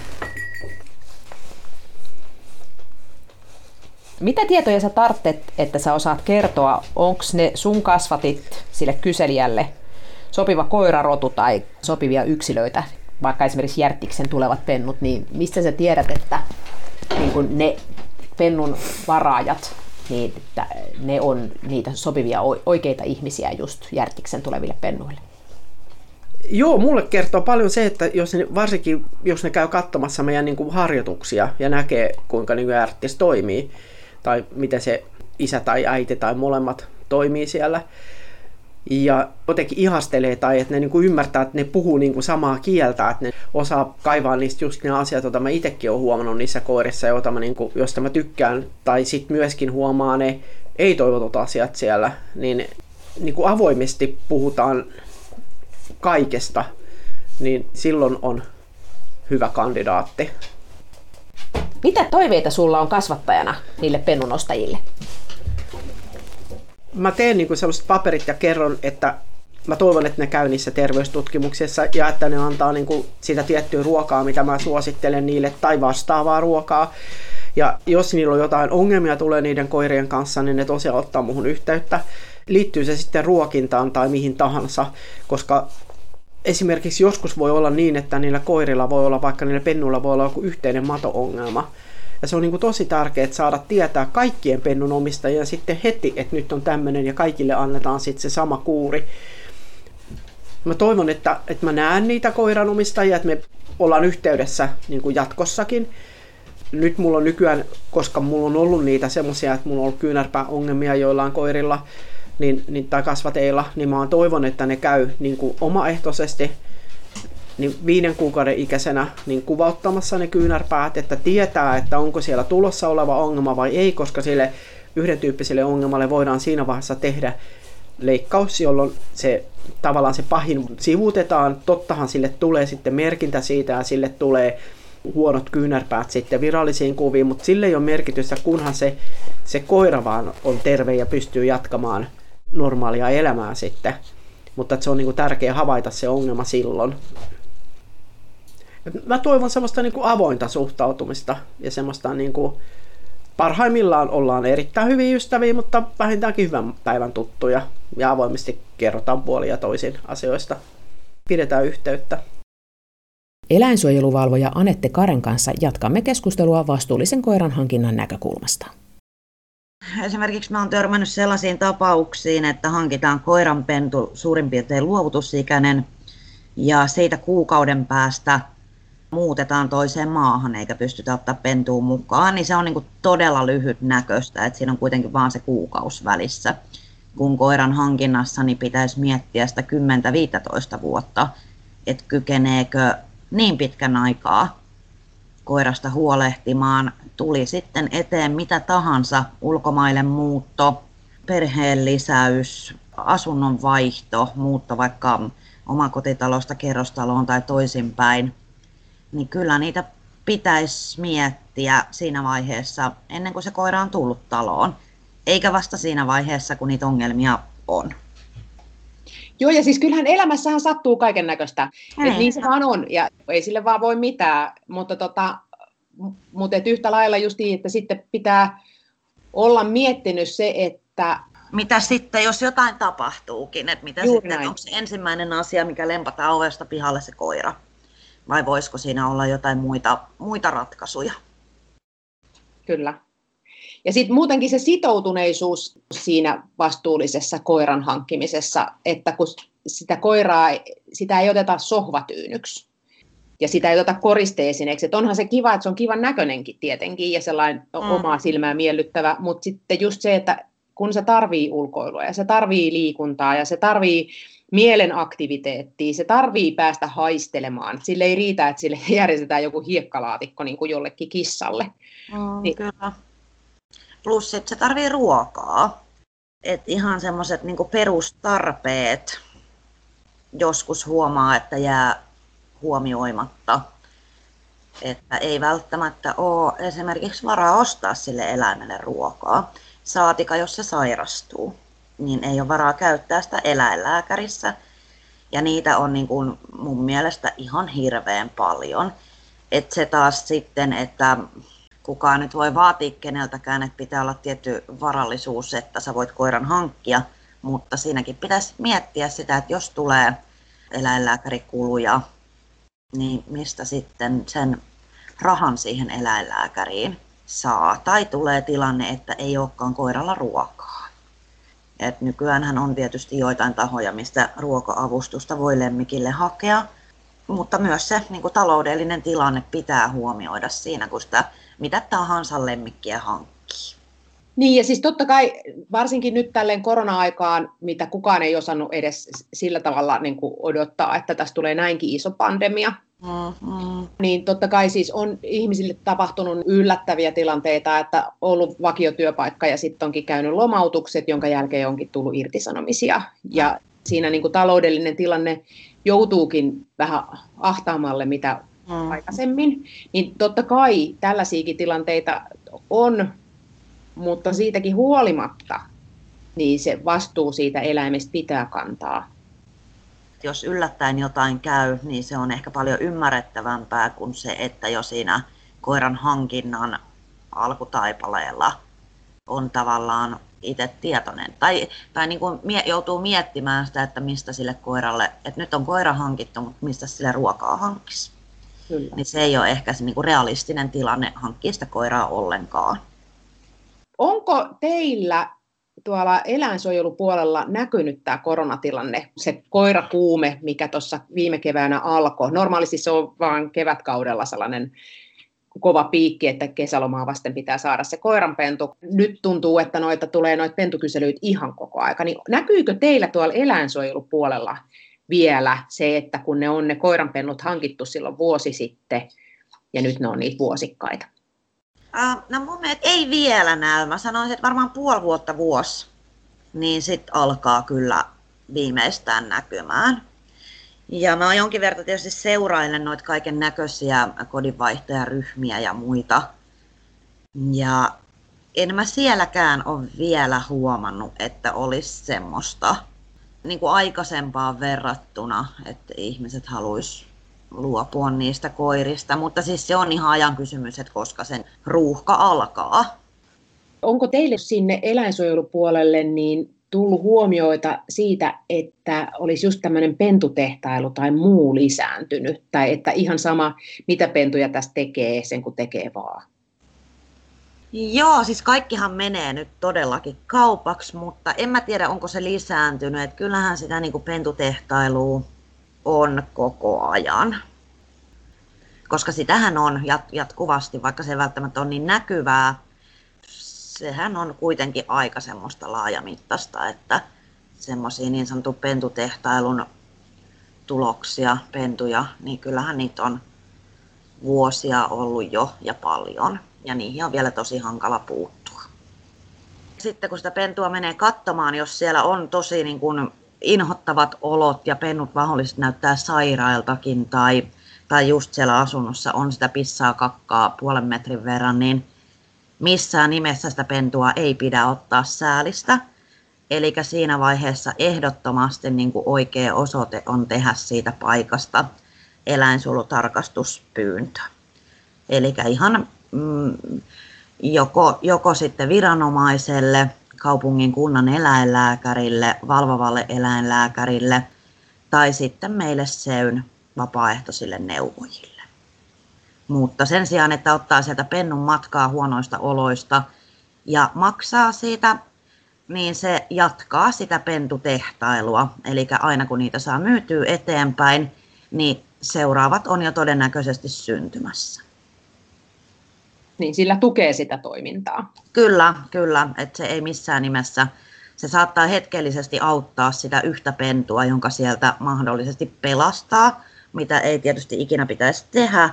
mitä tietoja sä tarvitset, että sä osaat kertoa, onko ne sun kasvatit sille kyselijälle sopiva koirarotu tai sopivia yksilöitä, vaikka esimerkiksi Järttiksen tulevat pennut, niin mistä sä tiedät, että niin kun ne pennun varaajat, niin että ne on niitä sopivia oikeita ihmisiä just Järttiksen tuleville pennuille? Joo, mulle kertoo paljon se, että varsinkin jos ne käy katsomassa meidän niin kuin harjoituksia ja näkee, kuinka niin kuin Järttis toimii, tai miten se isä tai äiti tai molemmat toimii siellä. Ja jotenkin ihastelee tai että ne niin kuin ymmärtää, että ne puhuu niin kuin samaa kieltä, että ne osaa kaivaa niistä just ne asiat, joita mä itsekin olen huomannut niissä koirissa, joista mä tykkään. Tai sitten myöskin huomaa ne ei-toivotut asiat siellä, niin kuin avoimesti puhutaan kaikesta, niin silloin on hyvä kandidaatti. Mitä toiveita sulla on kasvattajana niille pennunostajille? Mä teen niin kuin sellaiset paperit ja kerron, että mä toivon, että ne käy niissä terveystutkimuksissa ja että ne antaa niin kuin sitä tiettyä ruokaa, mitä mä suosittelen niille, tai vastaavaa ruokaa. Ja jos niillä on jotain ongelmia tulee niiden koirien kanssa, niin ne tosiaan ottaa muhun yhteyttä. Liittyy se sitten ruokintaan tai mihin tahansa, koska esimerkiksi joskus voi olla niin, että niillä koirilla voi olla, vaikka niillä pennuilla voi olla joku yhteinen mato-ongelma. Ja se on niin kuin tosi tärkeää saada tietää kaikkien pennun omistajien sitten heti, että nyt on tämmöinen ja kaikille annetaan sitten se sama kuuri. Mä toivon, että mä näen niitä koiranomistajia, että me ollaan yhteydessä niin kuin jatkossakin. Nyt mulla on nykyään, koska mulla on ollut niitä semmoisia, että mulla on ollut kyynärpääongelmia joillain koirilla tai kasvateilla, niin mä toivon, että ne käy niin kuin omaehtoisesti niin 5 kuukauden ikäisenä niin kuvauttamassa ne kyynärpäät, että tietää, että onko siellä tulossa oleva ongelma vai ei, koska sille yhden tyyppiselle ongelmalle voidaan siinä vaiheessa tehdä leikkaus, jolloin tavallaan se pahin sivuutetaan. Tottahan sille tulee sitten merkintä siitä ja sille tulee huonot kyynärpäät sitten virallisiin kuviin, mutta sille ei ole merkitystä, kunhan se koira vaan on terve ja pystyy jatkamaan normaalia elämää sitten. Mutta se on niin kuin tärkeää havaita se ongelma silloin. Mä toivon semmoista niin kuin avointa suhtautumista ja semmoista niin kuin parhaimmillaan ollaan erittäin hyviä ystäviä, mutta vähintäänkin hyvän päivän tuttuja ja avoimesti kerrotaan puolin ja toisin asioista. Pidetään yhteyttä. Eläinsuojeluvalvoja Anette Karen kanssa jatkamme keskustelua vastuullisen koiran hankinnan näkökulmasta. Esimerkiksi mä oon törmännyt sellaisiin tapauksiin, että hankitaan koiranpentu suurin piirtein luovutusikäinen ja siitä kuukauden päästä muutetaan toiseen maahan eikä pystytä ottaa pentuun mukaan, niin se on niin todella lyhyt näköistä, että siinä on kuitenkin vaan se kuukausi välissä. Kun koiran hankinnassa niin pitäisi miettiä sitä 10-15 vuotta, että kykeneekö niin pitkän aikaa koirasta huolehtimaan. Tuli sitten eteen mitä tahansa, ulkomaille muutto, perheen lisäys, asunnon vaihto, muutto vaikka omakotitalosta kerrostaloon tai toisinpäin, niin kyllä niitä pitäisi miettiä siinä vaiheessa ennen kuin se koira on tullut taloon, eikä vasta siinä vaiheessa, kun niitä ongelmia on. Joo, ja siis kyllähän elämässähän sattuu kaiken näköistä, niin se vaan on, ja ei sille vaan voi mitään, mutta yhtä lailla just niin, että sitten pitää olla miettinyt se, että mitä sitten, jos jotain tapahtuukin, että mitä sitten, onko se ensimmäinen asia, mikä lempataan ovesta pihalle se koira, vai voisiko siinä olla jotain muita ratkaisuja? Kyllä. Ja sitten muutenkin se sitoutuneisuus siinä vastuullisessa koiran hankkimisessa, että kun sitä koiraa, sitä ei oteta sohvatyynyksi ja sitä ei oteta koristeesineeksi. Että onhan se kiva, että se on kivan näköinenkin tietenkin ja sellainen omaa silmää miellyttävä, mutta sitten just se, että kun se tarvii ulkoilua ja se tarvii liikuntaa ja se tarvii mielen aktiviteettia, se tarvii päästä haistelemaan. Sille ei riitä, että sille järjestetään joku hiekkalaatikko niin kuin jollekin kissalle. Niin. Kyllä. Plus, että se tarvii ruokaa. Et ihan semmoiset niinku perustarpeet joskus huomaa, että jää huomioimatta. Että ei välttämättä ole esimerkiksi varaa ostaa sille eläimelle ruokaa. Saatika, jos se sairastuu, niin ei ole varaa käyttää sitä eläinlääkärissä. Ja niitä on niin kuin mun mielestä ihan hirveän paljon. Että se taas sitten, että kukaan nyt voi vaatia keneltäkään, että pitää olla tietty varallisuus, että sä voit koiran hankkia. Mutta siinäkin pitäisi miettiä sitä, että jos tulee eläinlääkärikuluja, niin mistä sitten sen rahan siihen eläinlääkäriin saa. Tai tulee tilanne, että ei olekaan koiralla ruokaa. Et nykyäänhän on tietysti joitain tahoja, mistä ruoka-avustusta voi lemmikille hakea. Mutta myös se niin kuin taloudellinen tilanne pitää huomioida siinä, kun sitä mitä tahansa lemmikkiä hankkii. Niin ja siis totta kai varsinkin nyt tälleen korona-aikaan, mitä kukaan ei osannut edes sillä tavalla niin kuin odottaa, että tästä tulee näinkin iso pandemia. Niin totta kai siis on ihmisille tapahtunut yllättäviä tilanteita, että on ollut vakiotyöpaikka ja sitten onkin käynyt lomautukset, jonka jälkeen onkin tullut irtisanomisia. Ja siinä niin kuin taloudellinen tilanne joutuukin vähän ahtaamalle mitä aikaisemmin. Niin totta kai tällaisiakin tilanteita on, mutta siitäkin huolimatta niin se vastuu siitä eläimestä pitää kantaa. Jos yllättäen jotain käy, niin se on ehkä paljon ymmärrettävämpää kuin se, että jo siinä koiran hankinnan alkutaipaleella on tavallaan itse tietoinen. Tai niin kuin joutuu miettimään sitä, että mistä sille koiralle, että nyt on koira hankittu, mutta mistä sille ruokaa hankkisi. Kyllä. Niin se ei ole ehkä se niin kuin realistinen tilanne hankkia sitä koiraa ollenkaan. Onko teillä tuolla eläinsuojelupuolella näkynyt tämä koronatilanne, se koirakuume, mikä tuossa viime keväänä alkoi? Normaalisti se on vain kevätkaudella sellainen kova piikki, että kesälomaa vasten pitää saada se koiranpentu. Nyt tuntuu, että tulee noita pentukyselyitä ihan koko aika. Niin näkyykö teillä tuolla eläinsuojelupuolella vielä se, että kun ne on ne koiranpennut hankittu silloin vuosi sitten ja nyt ne on niitä vuosikkaita? No mun mielestä ei vielä näy. Mä sanoisin, että varmaan puoli vuosi, niin sitten alkaa kyllä viimeistään näkymään. Ja mä jonkin verran tietysti seurailen noita kaiken näköisiä kodinvaihtajaryhmiä ja muita. Ja en mä sielläkään ole vielä huomannut, että olisi semmoista niin kuin aikaisempaan verrattuna, että ihmiset haluaisi luopua niistä koirista. Mutta siis se on ihan ajan kysymys, että koska sen ruuhka alkaa. Onko teille sinne eläinsuojelupuolelle niin tullut huomioita siitä, että olisi just tämmöinen pentutehtailu tai muu lisääntynyt? Tai että ihan sama, mitä pentuja tässä tekee, sen kun tekee vaan? Joo, siis kaikkihan menee nyt todellakin kaupaksi, mutta en mä tiedä, onko se lisääntynyt. Että kyllähän sitä niin kuin pentutehtailua on koko ajan. Koska sitähän on jatkuvasti, vaikka se ei välttämättä ole niin näkyvää. Sehän on kuitenkin aika semmoista laajamittaista, että semmoisia niin sanotun pentutehtailun tuloksia, pentuja, niin kyllähän niitä on vuosia ollut jo ja paljon. Ja niihin on vielä tosi hankala puuttua. Sitten kun sitä pentua menee katsomaan, jos siellä on tosi niin kuin inhottavat olot ja pennut mahdollisesti näyttää sairailtakin tai just siellä asunnossa on sitä pissaa kakkaa puolen metrin verran, niin missään nimessä sitä pentua ei pidä ottaa säälistä. Eli siinä vaiheessa ehdottomasti niin kuin oikea osoite on tehdä siitä paikasta eläinsuojelutarkastuspyyntö. Eli ihan joko sitten viranomaiselle, kaupungin kunnan eläinlääkärille, valvovalle eläinlääkärille tai sitten meille SEYn vapaaehtoisille neuvojille. Mutta sen sijaan, että ottaa sieltä pennun matkaa huonoista oloista ja maksaa siitä, niin se jatkaa sitä pentutehtailua. Eli aina kun niitä saa myytyä eteenpäin, niin seuraavat on jo todennäköisesti syntymässä. Niin sillä tukee sitä toimintaa. Kyllä, että se ei missään nimessä, se saattaa hetkellisesti auttaa sitä yhtä pentua, jonka sieltä mahdollisesti pelastaa, mitä ei tietysti ikinä pitäisi tehdä,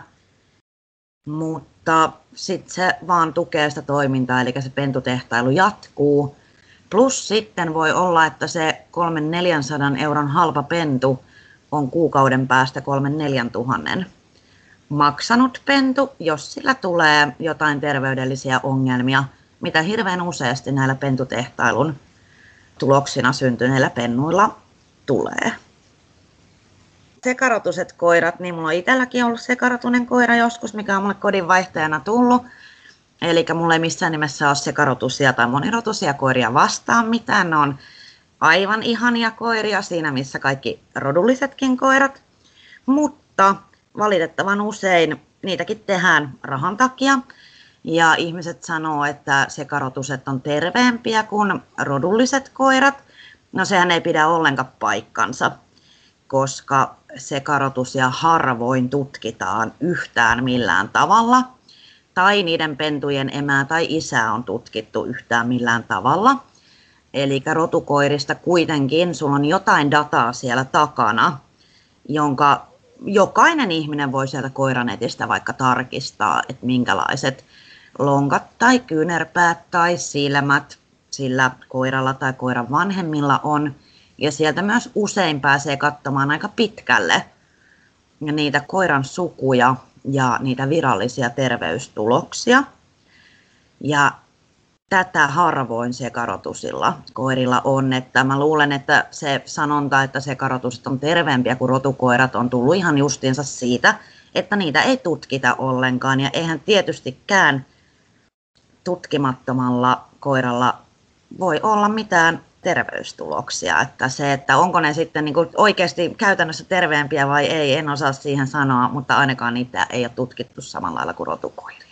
mutta sitten se vaan tukee sitä toimintaa, eli se pentutehtailu jatkuu. Plus sitten voi olla, että se 300-400 euron halpa pentu on kuukauden päästä 3-4 tuhannen maksanut pentu, jos sillä tulee jotain terveydellisiä ongelmia, mitä hirveän useasti näillä pentutehtailun tuloksina syntyneillä pennuilla tulee. Sekarotuiset koirat, niin mulla on itselläkin ollut sekarotunen koira joskus, mikä on mulle kodinvaihtajana tullut. Eli mulla ei missään nimessä ole sekarotusia tai monirotuisia koiria vastaan mitään. Ne on aivan ihania koiria siinä, missä kaikki rodullisetkin koirat. Mutta valitettavan usein niitäkin tehdään rahan takia. Ja ihmiset sanoo, että sekarotuset on terveempiä kuin rodulliset koirat. No sehän ei pidä ollenkaan paikkansa, koska sekarotusia harvoin tutkitaan yhtään millään tavalla. Tai niiden pentujen emää tai isää on tutkittu yhtään millään tavalla. Eli rotukoirista kuitenkin sulla on jotain dataa siellä takana, jonka jokainen ihminen voi sieltä koiranetistä vaikka tarkistaa, että minkälaiset lonkat tai kyynärpäät tai silmät sillä koiralla tai koiran vanhemmilla on. Ja sieltä myös usein pääsee katsomaan aika pitkälle niitä koiran sukuja ja niitä virallisia terveystuloksia. Ja tätä harvoin sekarotusilla koirilla on. Että mä luulen, että se sanonta, että sekarotuset on terveempiä kuin rotukoirat on tullut ihan justiinsa siitä, että niitä ei tutkita ollenkaan. Ja eihän tietystikään tutkimattomalla koiralla voi olla mitään terveystuloksia. Että se, että onko ne sitten niin kuin oikeasti käytännössä terveempiä vai ei, en osaa siihen sanoa, mutta ainakaan niitä ei ole tutkittu samalla lailla kuin rotukoiria.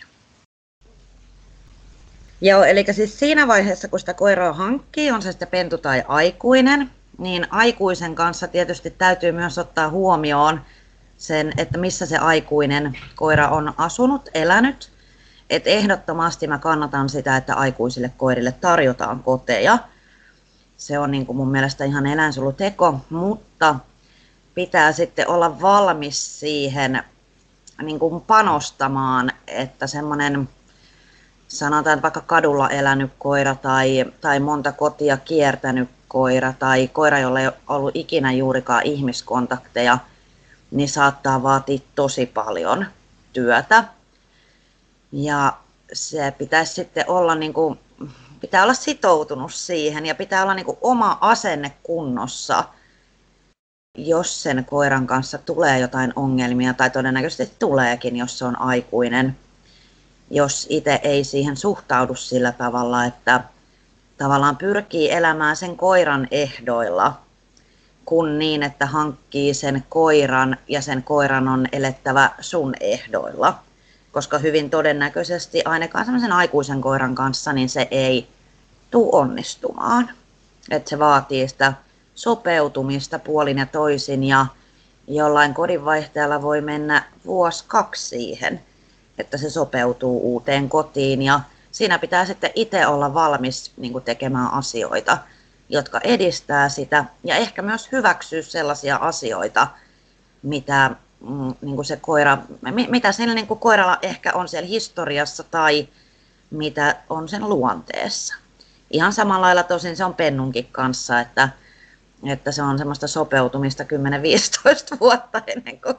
Joo, eli siis siinä vaiheessa, kun sitä koiraa hankkii, on se sitten pentu tai aikuinen, niin aikuisen kanssa tietysti täytyy myös ottaa huomioon sen, että missä se aikuinen koira on asunut, elänyt. Et ehdottomasti mä kannatan sitä, että aikuisille koirille tarjotaan koteja. Se on niin kuin mun mielestä ihan eläinsuojeluteko, mutta pitää sitten olla valmis siihen niin kuin panostamaan, että semmoinen, sanotaan vaikka kadulla elänyt koira tai monta kotia kiertänyt koira tai koira, jolla ei ole ollut ikinä juurikaan ihmiskontakteja, niin saattaa vaatia tosi paljon työtä. Ja se pitäisi sitten olla, niin kuin, pitää olla sitoutunut siihen ja pitää olla niin kuin oma asenne kunnossa, jos sen koiran kanssa tulee jotain ongelmia, tai todennäköisesti tuleekin, jos se on aikuinen. Jos itse ei siihen suhtaudu sillä tavalla, että tavallaan pyrkii elämään sen koiran ehdoilla, kun niin, että hankkii sen koiran ja sen koiran on elettävä sun ehdoilla. Koska hyvin todennäköisesti ainakaan sellaisen aikuisen koiran kanssa niin se ei tule onnistumaan. Että se vaatii sitä sopeutumista puolin ja toisin ja jollain kodinvaihtajalla voi mennä 1-2 vuotta siihen, että se sopeutuu uuteen kotiin ja siinä pitää sitten itse olla valmis niin kuin tekemään asioita, jotka edistää sitä ja ehkä myös hyväksyä sellaisia asioita, mitä niin kuin se koira, mitä sillä niin kuin koiralla ehkä on siellä historiassa tai mitä on sen luonteessa. Ihan samalla lailla tosin se on pennunkin kanssa, että se on semmoista sopeutumista 10-15 vuotta ennen kuin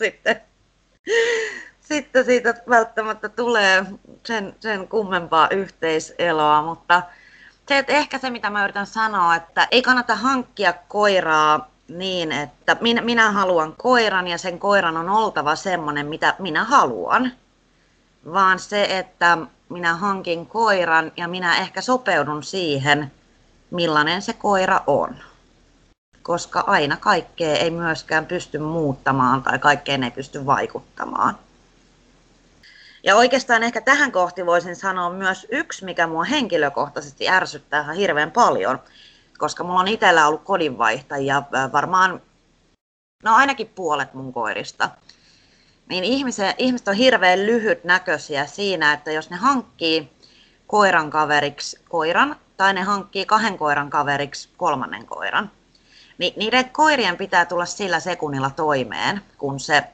sitten siitä välttämättä tulee sen kummempaa yhteiseloa, mutta se, että ehkä se mitä mä yritän sanoa, että ei kannata hankkia koiraa niin, että minä haluan koiran ja sen koiran on oltava semmoinen, mitä minä haluan, vaan se, että minä hankin koiran ja minä ehkä sopeudun siihen, millainen se koira on. Koska aina kaikkea ei myöskään pysty muuttamaan tai kaikkeen ei pysty vaikuttamaan. Ja oikeastaan ehkä tähän kohti voisin sanoa myös yksi, mikä mua henkilökohtaisesti ärsyttää ihan hirveän paljon. Koska mulla on itsellä ollut kodinvaihtajia varmaan, no ainakin puolet mun koirista. Niin ihmiset on hirveän lyhytnäköisiä siinä, että jos ne hankkii koiran kaveriksi koiran tai ne hankkii 2 koiran kaveriksi 3. koiran, niin niiden koirien pitää tulla sillä sekunnilla toimeen, kun se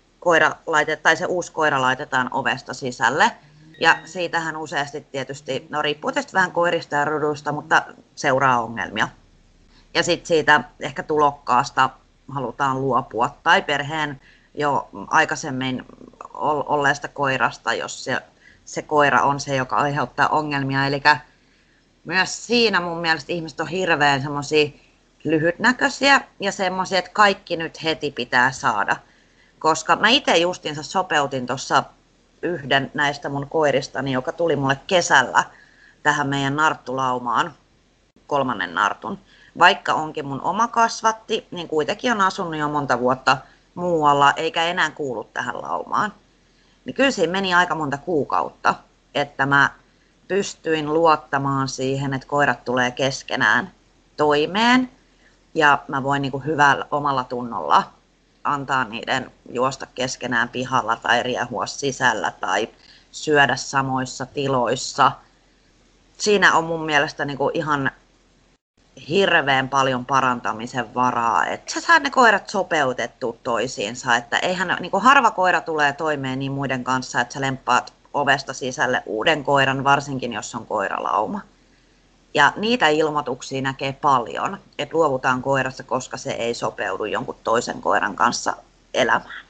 se uusi koira laitetaan ovesta sisälle. Ja siitähän useasti tietysti, no riippuu tietysti vähän koirista ja roduista, mutta seuraa ongelmia. Ja sitten siitä ehkä tulokkaasta halutaan luopua tai perheen jo aikaisemmin olleesta koirasta, jos se koira on se, joka aiheuttaa ongelmia. Eli myös siinä mun mielestä ihmiset on hirveän semmoisia lyhytnäköisiä ja semmoisia, että kaikki nyt heti pitää saada. Koska mä itse justiinsa sopeutin tuossa yhden näistä mun koiristani, joka tuli mulle kesällä tähän meidän narttulaumaan, 3. nartun. Vaikka onkin mun oma kasvatti, niin kuitenkin on asunut jo monta vuotta muualla, eikä enää kuulu tähän laumaan. Niin kyllä siinä meni aika monta kuukautta, että mä pystyin luottamaan siihen, että koirat tulee keskenään toimeen. Ja mä voin niin kuin hyvällä omalla tunnolla antaa niiden juosta keskenään pihalla tai riehua sisällä tai syödä samoissa tiloissa. Siinä on mun mielestä niin kuin ihan hirveän paljon parantamisen varaa, että sä saat ne koirat sopeutettua toisiinsa, että eihän niin kuin harva koira tulee toimeen niin muiden kanssa, että sä lemppaat ovesta sisälle uuden koiran, varsinkin jos on koiralauma. Ja niitä ilmoituksia näkee paljon, että luovutaan koirasta, koska se ei sopeudu jonkun toisen koiran kanssa elämään.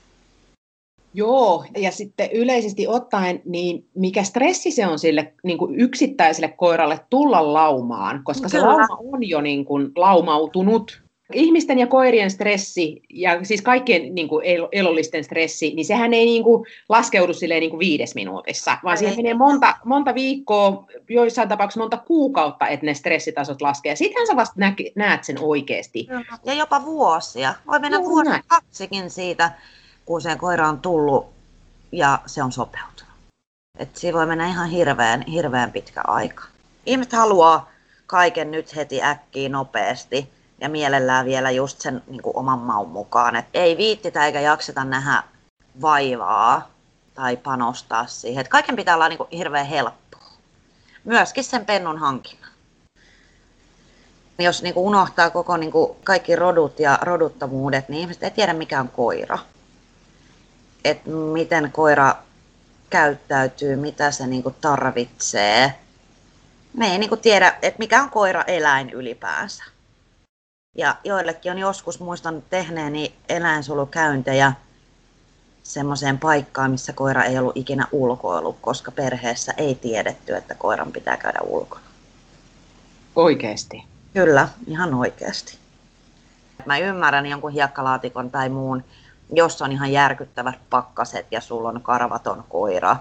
Joo, ja sitten yleisesti ottaen, niin mikä stressi se on sille niin kuin yksittäiselle koiralle tulla laumaan, koska se lauma on jo niin kuin laumautunut. Ihmisten ja koirien stressi, ja siis kaikkien niin kuin elollisten stressi, niin sehän ei niin kuin laskeudu silleen niin kuin 5 minuutissa, vaan siihen menee monta viikkoa, joissain tapauksissa monta kuukautta, että ne stressitasot laskee. Sittenhän sä vasta näet sen oikeasti. Ja jopa vuosia. Voi mennä vuosi 2 siitä, kun se koira on tullut ja se on sopeutunut. Et siinä voi mennä ihan hirveän pitkä aika. Ihmiset haluaa kaiken nyt heti äkkiä nopeasti ja mielellään vielä just sen niin kuin oman maun mukaan. Et ei viittitä eikä jakseta nähdä vaivaa tai panostaa siihen. Et kaiken pitää olla niin kuin hirveän helppoa. Myöskin sen pennun hankinnan. Jos niin kuin unohtaa koko niin kuin kaikki rodut ja roduttomuudet, niin ihmiset ei tiedä mikä on koira. Et miten koira käyttäytyy, mitä se niin kuin tarvitsee. Me ei niin kuin tiedä, että mikä on koira-eläin ylipäänsä. Ja joillekin on joskus, muistan tehneeni eläinsulukäyntejä semmoiseen paikkaan, missä koira ei ollut ikinä ulkoillut, koska perheessä ei tiedetty, että koiran pitää käydä ulkona. Oikeesti? Kyllä, ihan oikeasti. Mä ymmärrän jonkun hiekkalaatikon tai muun, jos on ihan järkyttävät pakkaset ja sulla on karvaton koira.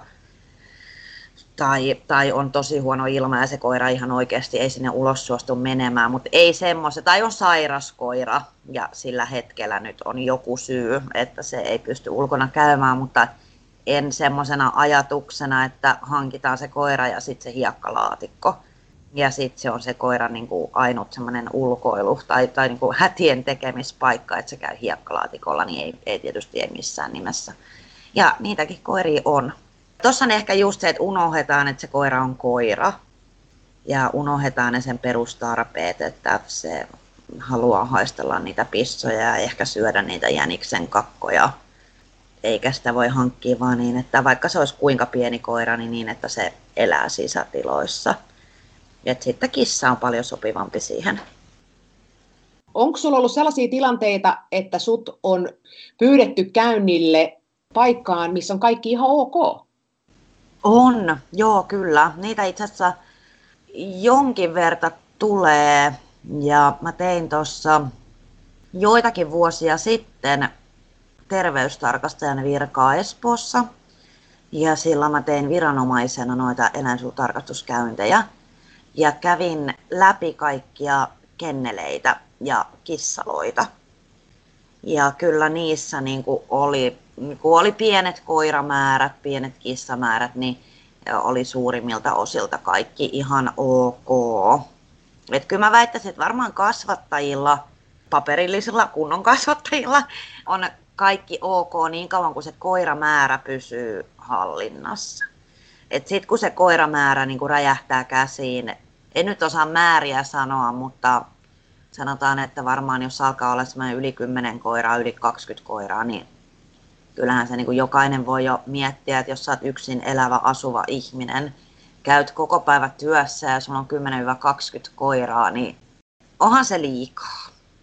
Tai on tosi huono ilma ja se koira ihan oikeasti ei sinne ulos suostu menemään, mutta ei semmoista. Tai on sairas koira ja sillä hetkellä nyt on joku syy, että se ei pysty ulkona käymään, mutta en semmoisena ajatuksena, että hankitaan se koira ja sitten se hiekkalaatikko. Ja sitten se on se koiran niin kuin ainut semmoinen ulkoilu tai niin kuin hätien tekemispaikka, että se käy hiekkalaatikolla, niin ei tietysti ei missään nimessä. Ja niitäkin koiria on. Tuossa on ehkä just se, että unohdetaan, että se koira on koira. Ja unohdetaan ne sen perustarpeet, että se haluaa haistella niitä pissoja ja ehkä syödä niitä jäniksen kakkoja. Eikä sitä voi hankkia vaan niin, että vaikka se olisi kuinka pieni koira, niin että se elää sisätiloissa. Et sitten kissa on paljon sopivampi siihen. Onko sulla ollut sellaisia tilanteita, että sut on pyydetty käynnille paikkaan, missä on kaikki ihan ok? On, joo kyllä. Niitä itse asiassa jonkin verran tulee. Ja mä tein tuossa joitakin vuosia sitten terveystarkastajan virkaa Espoossa. Ja silloin mä tein viranomaisena noita eläinsuojelutarkastuskäyntejä. Ja kävin läpi kaikkia kenneleitä ja kissaloita. Ja kyllä niissä niin kuin oli pienet koiramäärät, pienet kissamäärät, niin oli suurimmilta osilta kaikki ihan ok. Et kyllä mä väittäisin, että varmaan kasvattajilla, paperillisilla kunnon kasvattajilla, on kaikki ok niin kauan kuin se koiramäärä pysyy hallinnassa. Sitten kun se koiramäärä niin kuin räjähtää käsiin, en nyt osaa määriä sanoa, mutta sanotaan, että varmaan jos alkaa olla yli 10 koiraa, yli 20 koiraa, niin kyllähän se niin kuin jokainen voi jo miettiä, että jos sä oot yksin elävä, asuva ihminen, käyt koko päivä työssä ja sulla on 10-20 koiraa, niin onhan se liikaa.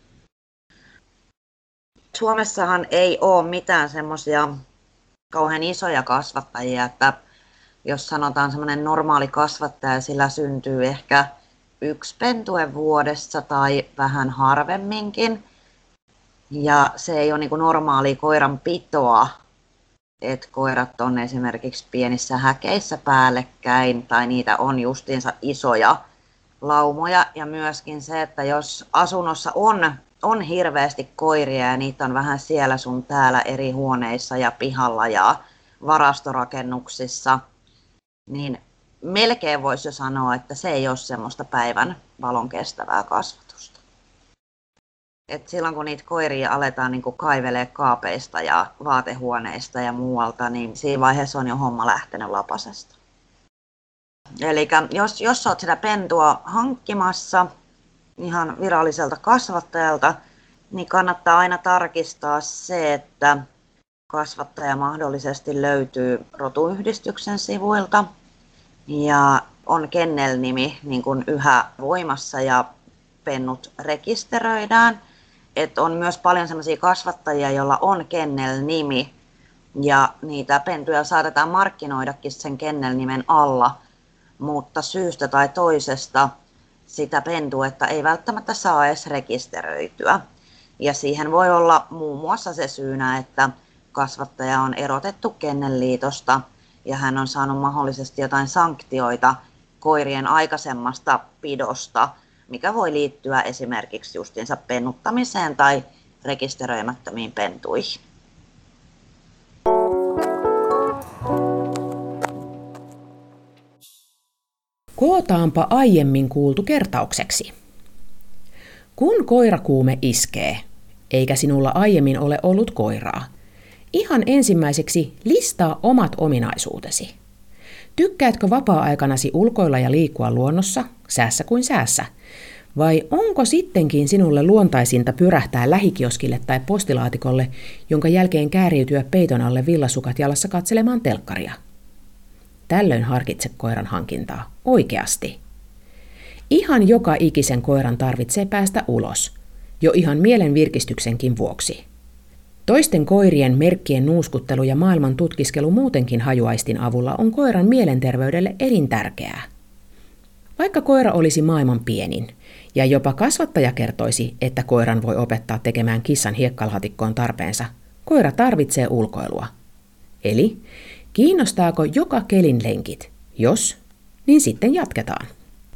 Suomessahan ei ole mitään semmoisia kauhean isoja kasvattajia, että jos sanotaan semmoinen normaali kasvattaja, sillä syntyy ehkä 1 pentue vuodessa tai vähän harvemminkin. Ja se ei ole niin kuin normaalia koiran pitoa, että koirat on esimerkiksi pienissä häkeissä päällekkäin tai niitä on justiinsa isoja laumoja. Ja myöskin se, että jos asunnossa on hirveästi koiria ja niitä on vähän siellä sun täällä eri huoneissa ja pihalla ja varastorakennuksissa, niin melkein voisi jo sanoa, että se ei ole semmoista päivän valon kestävää kasvatusta. Et silloin kun niitä koiria aletaan niin kaivelemaan kaapeista ja vaatehuoneista ja muualta, niin siinä vaiheessa on jo homma lähtenyt lapasesta. Eli jos olet sitä pentua hankkimassa ihan viralliselta kasvattajalta, niin kannattaa aina tarkistaa se, että kasvattaja mahdollisesti löytyy rotuyhdistyksen sivuilta ja on kennelnimi niin kuin yhä voimassa ja pennut rekisteröidään. Et on myös paljon sellaisia kasvattajia, joilla on kennelnimi ja niitä pentuja saatetaan markkinoidakin sen kennelnimen alla, mutta syystä tai toisesta sitä pentuetta ei välttämättä saa edes rekisteröityä. Ja siihen voi olla muun muassa se syynä, että kasvattaja on erotettu Kennelliitosta ja hän on saanut mahdollisesti jotain sanktioita koirien aikaisemmasta pidosta, mikä voi liittyä esimerkiksi justiinsa pennuttamiseen tai rekisteröimättömiin pentuihin. Kootaanpa aiemmin kuultu kertaukseksi. Kun koirakuume iskee, eikä sinulla aiemmin ole ollut koiraa, ihan ensimmäiseksi listaa omat ominaisuutesi. Tykkäätkö vapaa-aikanasi ulkoilla ja liikkua luonnossa, säässä kuin säässä? Vai onko sittenkin sinulle luontaisinta pyrähtää lähikioskille tai postilaatikolle, jonka jälkeen kääriytyä peiton alle villasukat jalassa katselemaan telkkaria? Tällöin harkitse koiran hankintaa oikeasti. Ihan joka ikisen koiran tarvitsee päästä ulos, jo ihan mielen virkistyksenkin vuoksi. Toisten koirien merkkien nuuskuttelu ja maailman tutkiskelu muutenkin hajuaistin avulla on koiran mielenterveydelle elintärkeää. Vaikka koira olisi maailman pienin, ja jopa kasvattaja kertoisi, että koiran voi opettaa tekemään kissan hiekkalaatikkoon tarpeensa, koira tarvitsee ulkoilua. Eli kiinnostaako joka kelin lenkit? Jos, niin sitten jatketaan.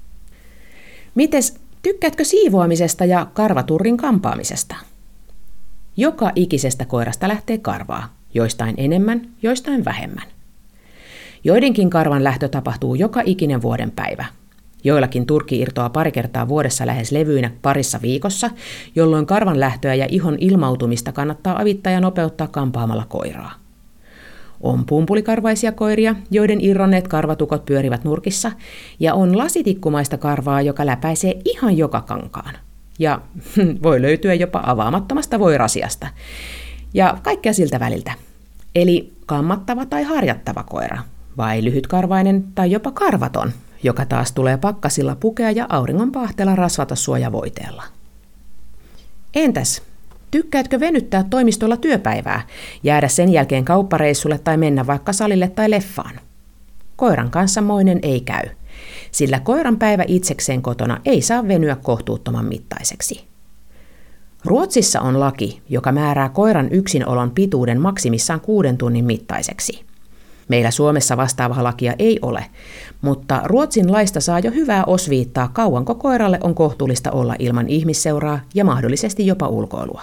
Mites, tykkäätkö siivoamisesta ja karvaturrin kampaamisesta? Joka ikisestä koirasta lähtee karvaa, joistain enemmän, joistain vähemmän. Joidenkin karvan lähtö tapahtuu joka ikinen vuoden päivä. Joillakin turkki irtoaa pari kertaa vuodessa lähes levyinä parissa viikossa, jolloin karvan lähtöä ja ihon ilmautumista kannattaa avittaa ja nopeuttaa kampaamalla koiraa. On pumpulikarvaisia koiria, joiden irronneet karvatukot pyörivät nurkissa, ja on lasitikkumaista karvaa, joka läpäisee ihan joka kankaan. Ja voi löytyä jopa avaamattomasta voirasiasta. Ja kaikkea siltä väliltä. Eli kammattava tai harjattava koira, vai lyhytkarvainen tai jopa karvaton, joka taas tulee pakkasilla pukea ja auringonpahteella rasvata suojavoiteella. Entäs? Tykkäätkö venyttää toimistolla työpäivää, jäädä sen jälkeen kauppareissulle tai mennä vaikka salille tai leffaan? Koiran kanssa moinen ei käy, sillä koiran päivä itsekseen kotona ei saa venyä kohtuuttoman mittaiseksi. Ruotsissa on laki, joka määrää koiran yksinolon pituuden maksimissaan 6 tunnin mittaiseksi. Meillä Suomessa vastaavaa lakia ei ole, mutta Ruotsin laista saa jo hyvää osviittaa, kauanko koiralle on kohtuullista olla ilman ihmisseuraa ja mahdollisesti jopa ulkoilua.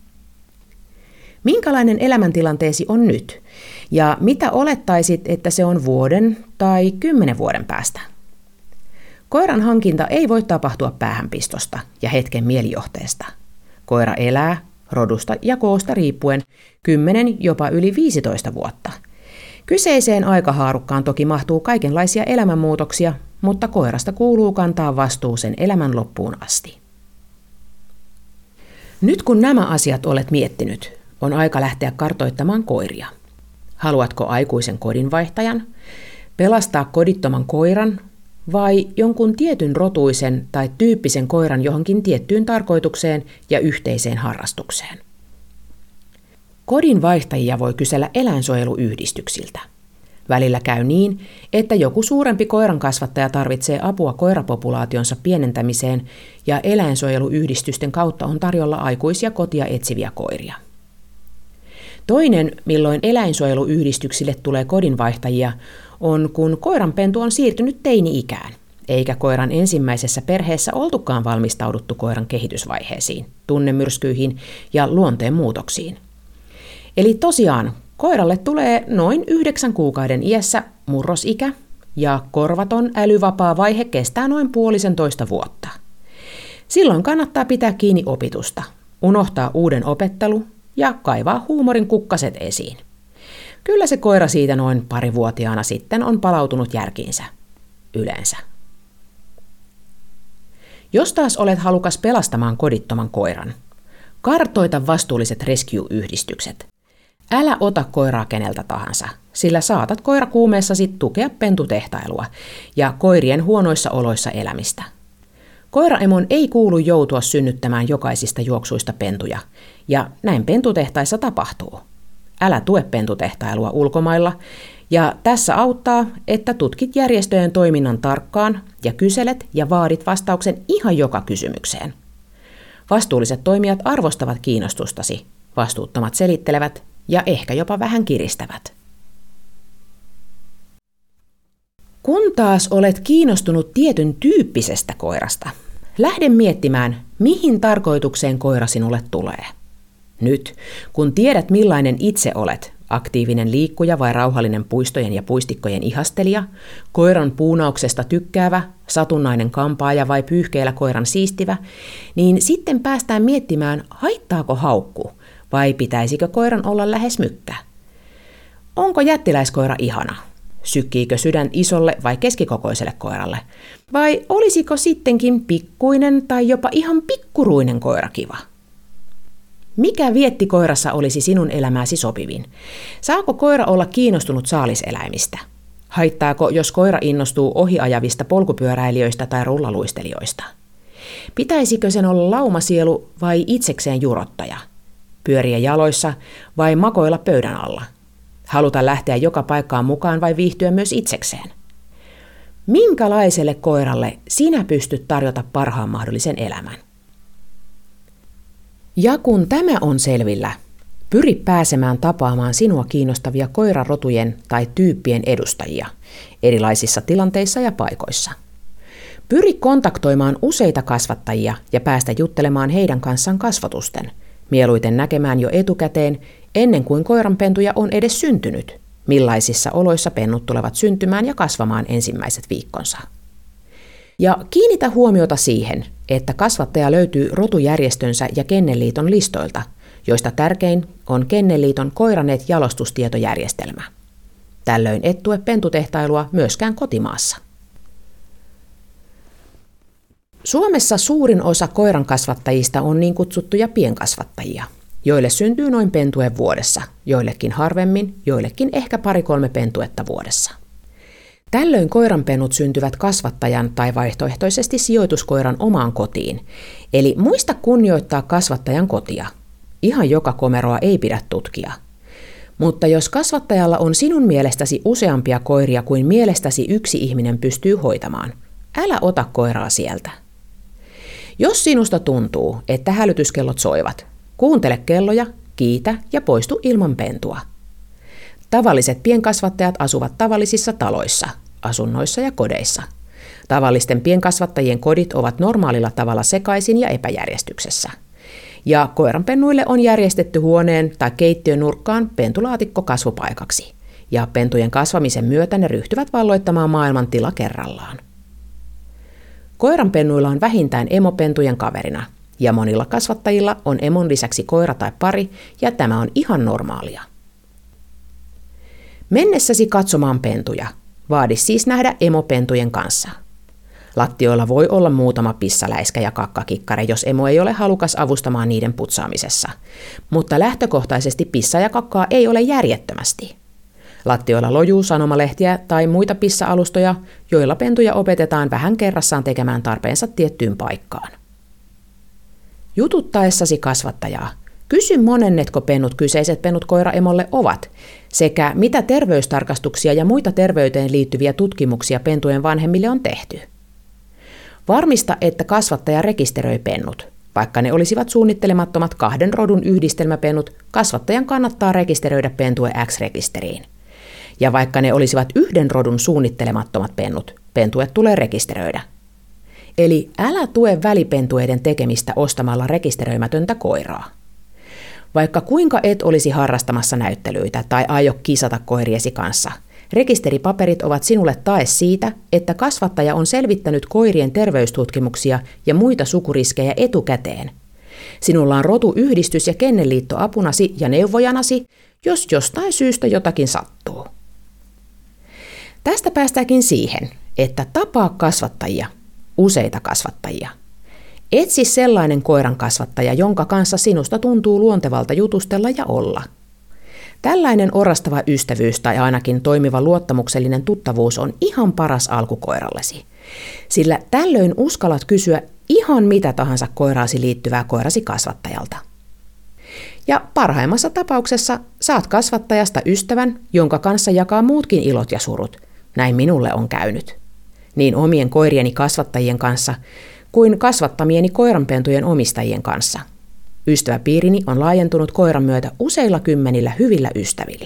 Minkälainen elämäntilanteesi on nyt, ja mitä olettaisit, että se on vuoden tai 10 vuoden päästä? Koiran hankinta ei voi tapahtua päähänpistosta ja hetken mielijohteesta. Koira elää, rodusta ja koosta riippuen, 10 jopa yli 15 vuotta. Kyseiseen aikahaarukkaan toki mahtuu kaikenlaisia elämänmuutoksia, mutta koirasta kuuluu kantaa vastuu sen elämän loppuun asti. Nyt kun nämä asiat olet miettinyt, on aika lähteä kartoittamaan koiria. Haluatko aikuisen kodinvaihtajan, pelastaa kodittoman koiran vai jonkun tietyn rotuisen tai tyyppisen koiran johonkin tiettyyn tarkoitukseen ja yhteiseen harrastukseen? Kodinvaihtajia voi kysellä eläinsuojeluyhdistyksiltä. Välillä käy niin, että joku suurempi koiran kasvattaja tarvitsee apua koirapopulaationsa pienentämiseen ja eläinsuojeluyhdistysten kautta on tarjolla aikuisia kotia etsiviä koiria. Toinen, milloin eläinsuojeluyhdistyksille tulee kodinvaihtajia, on kun koiranpentu on siirtynyt teini-ikään, eikä koiran ensimmäisessä perheessä oltukaan valmistauduttu koiran kehitysvaiheisiin, tunnemyrskyihin ja luonteen muutoksiin. Eli tosiaan, koiralle tulee noin 9 kuukauden iässä murrosikä ja korvaton älyvapaa vaihe kestää noin 1,5 vuotta. Silloin kannattaa pitää kiinni opitusta, unohtaa uuden opettelu ja kaivaa huumorin kukkaset esiin. Kyllä se koira siitä noin 2-vuotiaana sitten on palautunut järkiinsä. Yleensä. Jos taas olet halukas pelastamaan kodittoman koiran, kartoita vastuulliset rescue-yhdistykset. Älä ota koiraa keneltä tahansa, sillä saatat koirakuumeessasi tukea pentutehtailua ja koirien huonoissa oloissa elämistä. Koiraemon ei kuulu joutua synnyttämään jokaisista juoksuista pentuja, ja näin pentutehtaissa tapahtuu. Älä tue pentutehtailua ulkomailla, ja tässä auttaa, että tutkit järjestöjen toiminnan tarkkaan ja kyselet ja vaadit vastauksen ihan joka kysymykseen. Vastuulliset toimijat arvostavat kiinnostustasi, vastuuttomat selittelevät ja ehkä jopa vähän kiristävät. Kun taas olet kiinnostunut tietyn tyyppisestä koirasta, lähde miettimään, mihin tarkoitukseen koira sinulle tulee. Nyt, kun tiedät millainen itse olet, aktiivinen liikkuja vai rauhallinen puistojen ja puistikkojen ihastelija, koiran puunauksesta tykkäävä, satunnainen kampaaja vai pyyhkeillä koiran siistivä, niin sitten päästään miettimään, haittaako haukku vai pitäisikö koiran olla lähes mykkä. Onko jättiläiskoira ihana? Sykkiikö sydän isolle vai keskikokoiselle koiralle? Vai olisiko sittenkin pikkuinen tai jopa ihan pikkuruinen koira kiva? Mikä vietti koirassa olisi sinun elämääsi sopivin? Saako koira olla kiinnostunut saaliseläimistä? Haittaako, jos koira innostuu ohiajavista polkupyöräilijöistä tai rullaluistelijoista? Pitäisikö sen olla laumasielu vai itsekseen jurottaja? Pyöriä jaloissa vai makoilla pöydän alla? Haluta lähteä joka paikkaan mukaan vai viihtyä myös itsekseen? Minkälaiselle koiralle sinä pystyt tarjota parhaan mahdollisen elämän? Ja kun tämä on selvillä, pyri pääsemään tapaamaan sinua kiinnostavia koirarotujen tai tyyppien edustajia erilaisissa tilanteissa ja paikoissa. Pyri kontaktoimaan useita kasvattajia ja päästä juttelemaan heidän kanssaan kasvatusten, mieluiten näkemään jo etukäteen, ennen kuin koiranpentuja on edes syntynyt, millaisissa oloissa pennut tulevat syntymään ja kasvamaan ensimmäiset viikkonsa. Ja kiinnitä huomiota siihen, että kasvattaja löytyy rotujärjestönsä ja Kennelliiton listoilta, joista tärkein on Kennelliiton Koiranet-jalostustietojärjestelmä. Tällöin et tue pentutehtailua myöskään kotimaassa. Suomessa suurin osa koirankasvattajista on niin kutsuttuja pienkasvattajia, joille syntyy noin pentue vuodessa, joillekin harvemmin, joillekin ehkä 2-3 pentuetta vuodessa. Tällöin koiranpennut syntyvät kasvattajan tai vaihtoehtoisesti sijoituskoiran omaan kotiin, eli muista kunnioittaa kasvattajan kotia. Ihan joka komeroa ei pidä tutkia. Mutta jos kasvattajalla on sinun mielestäsi useampia koiria kuin mielestäsi yksi ihminen pystyy hoitamaan, älä ota koiraa sieltä. Jos sinusta tuntuu, että hälytyskellot soivat, kuuntele kelloja, kiitä ja poistu ilman pentua. Tavalliset pienkasvattajat asuvat tavallisissa taloissa, asunnoissa ja kodeissa. Tavallisten pienkasvattajien kodit ovat normaalilla tavalla sekaisin ja epäjärjestyksessä. Ja koiranpennuille on järjestetty huoneen tai keittiön nurkkaan pentulaatikko kasvupaikaksi. Ja pentujen kasvamisen myötä ne ryhtyvät valloittamaan maailman tila kerrallaan. Koiranpennuilla on vähintään emo pentujen kaverina, ja monilla kasvattajilla on emon lisäksi koira tai pari, ja tämä on ihan normaalia. Mennessäsi katsomaan pentuja, vaadi siis nähdä emopentujen kanssa. Lattioilla voi olla muutama pissaläiskä ja kakkakikkare, jos emo ei ole halukas avustamaan niiden putsaamisessa, mutta lähtökohtaisesti pissa ja kakkaa ei ole järjettömästi. Lattioilla lojuu sanomalehtiä tai muita pissa-alustoja, joilla pentuja opetetaan vähän kerrassaan tekemään tarpeensa tiettyyn paikkaan. Jututtaessasi kasvattajaa, kysy monennetko pennut kyseiset pennut koiraemolle ovat, sekä mitä terveystarkastuksia ja muita terveyteen liittyviä tutkimuksia pentujen vanhemmille on tehty. Varmista, että kasvattaja rekisteröi pennut. Vaikka ne olisivat suunnittelemattomat 2 rodun yhdistelmäpennut, kasvattajan kannattaa rekisteröidä pentue X-rekisteriin. Ja vaikka ne olisivat 1 rodun suunnittelemattomat pennut, pentue tulee rekisteröidä. Eli älä tue välipentueiden tekemistä ostamalla rekisteröimätöntä koiraa. Vaikka kuinka et olisi harrastamassa näyttelyitä tai aio kisata koiriesi kanssa, rekisteripaperit ovat sinulle tae siitä, että kasvattaja on selvittänyt koirien terveystutkimuksia ja muita sukuriskejä etukäteen. Sinulla on rotuyhdistys ja Kennelliitto apunasi ja neuvojanasi, jos jostain syystä jotakin sattuu. Tästä päästäänkin siihen, että tapaa kasvattajia, useita kasvattajia. Etsi sellainen koiran kasvattaja, jonka kanssa sinusta tuntuu luontevalta jutustella ja olla. Tällainen orastava ystävyys tai ainakin toimiva luottamuksellinen tuttavuus on ihan paras alku koirallesi, sillä tällöin uskallat kysyä ihan mitä tahansa koiraasi liittyvää koirasi kasvattajalta. Ja parhaimmassa tapauksessa saat kasvattajasta ystävän, jonka kanssa jakaa muutkin ilot ja surut. Näin minulle on käynyt. Niin omien koirieni kasvattajien kanssa kuin kasvattamieni koiranpentujen omistajien kanssa. Ystäväpiirini on laajentunut koiran myötä useilla kymmenillä hyvillä ystävillä.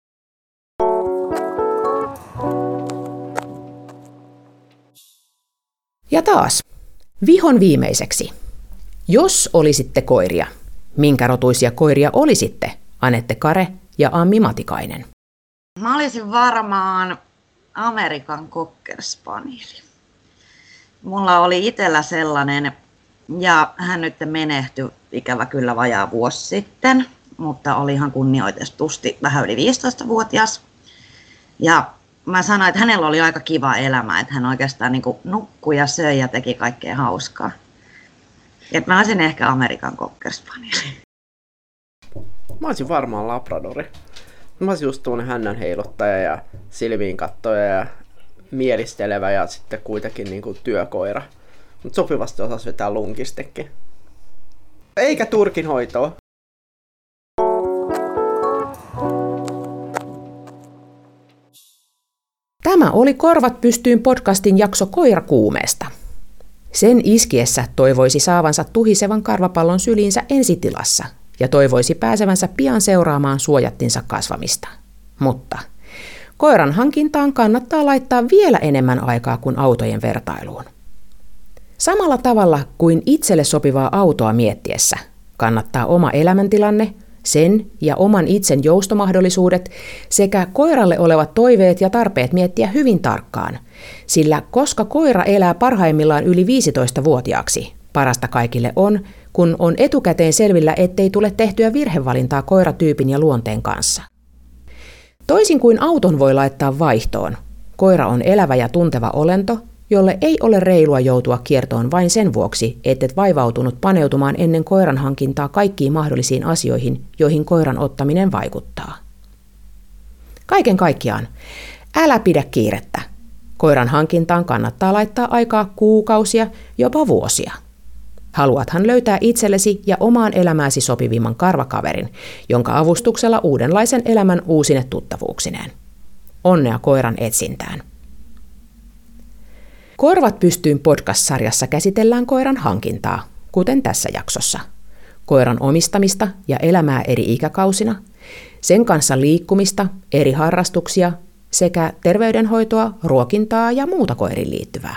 Ja taas, vihon viimeiseksi. Jos olisitte koiria, minkä rotuisia koiria olisitte, Anette Kare ja Ammi Matikainen? Mä olisin varmaan Amerikan Cocker Spaniel. Mulla oli itsellä sellainen, ja hän nyt menehtyi ikävä kyllä vajaa vuosi sitten, mutta oli ihan kunnioitetusti vähän yli 15-vuotias. Ja mä sanoin, että hänellä oli aika kiva elämä, että hän oikeastaan niin kuin nukkui ja söi ja teki kaikkea hauskaa. Et mä olisin ehkä Amerikan Cocker Spaniel. Mä olisin varmaan labradori. Mä olisin just tuonne hännän heiluttaja ja silmiin kattoja ja mielistelevä ja sitten kuitenkin niin kuin työkoira. Mutta sopivasti osasi vetää lunkistekin. Eikä turkinhoitoa. Tämä oli Korvat pystyyn podcastin jakso koirakuumeesta. Sen iskiessä toivoisi saavansa tuhisevan karvapallon syliinsä ensitilassa ja toivoisi pääsevänsä pian seuraamaan suojattinsa kasvamista. Mutta koiran hankintaan kannattaa laittaa vielä enemmän aikaa kuin autojen vertailuun. Samalla tavalla kuin itselle sopivaa autoa miettiessä kannattaa oma elämäntilanne, sen ja oman itsen joustomahdollisuudet sekä koiralle olevat toiveet ja tarpeet miettiä hyvin tarkkaan, sillä koska koira elää parhaimmillaan yli 15-vuotiaaksi, parasta kaikille on, kun on etukäteen selvillä, ettei tule tehtyä virhevalintaa koiratyypin ja luonteen kanssa. Toisin kuin auton voi laittaa vaihtoon, koira on elävä ja tunteva olento, jolle ei ole reilua joutua kiertoon vain sen vuoksi, ettet vaivautunut paneutumaan ennen koiran hankintaa kaikkiin mahdollisiin asioihin, joihin koiran ottaminen vaikuttaa. Kaiken kaikkiaan, älä pidä kiirettä. Koiran hankintaan kannattaa laittaa aikaa kuukausia, jopa vuosia. Haluathan löytää itsellesi ja omaan elämääsi sopivimman karvakaverin, jonka avustuksella uudenlaisen elämän uusine tuttavuuksineen. Onnea koiran etsintään. Korvat pystyyn podcast-sarjassa käsitellään koiran hankintaa, kuten tässä jaksossa. Koiran omistamista ja elämää eri ikäkausina, sen kanssa liikkumista, eri harrastuksia sekä terveydenhoitoa, ruokintaa ja muuta koiriin liittyvää.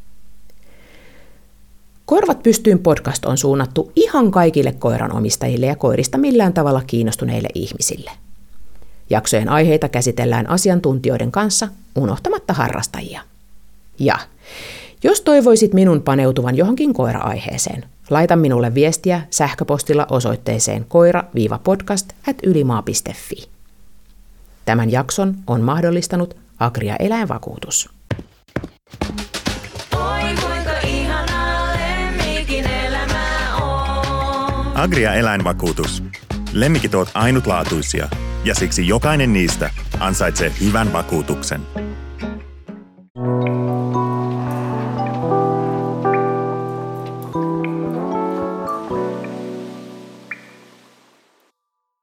Korvat pystyyn podcast on suunnattu ihan kaikille koiranomistajille ja koirista millään tavalla kiinnostuneille ihmisille. Jaksojen aiheita käsitellään asiantuntijoiden kanssa, unohtamatta harrastajia. Ja jos toivoisit minun paneutuvan johonkin koira-aiheeseen, laita minulle viestiä sähköpostilla osoitteeseen koira-podcast@ylimaa.fi. Tämän jakson on mahdollistanut Agria Eläinvakuutus. Oi kuinka ihanaa lemmikin elämä on. Agria Eläinvakuutus. Lemmikit ovat ainutlaatuisia ja siksi jokainen niistä ansaitsee hyvän vakuutuksen.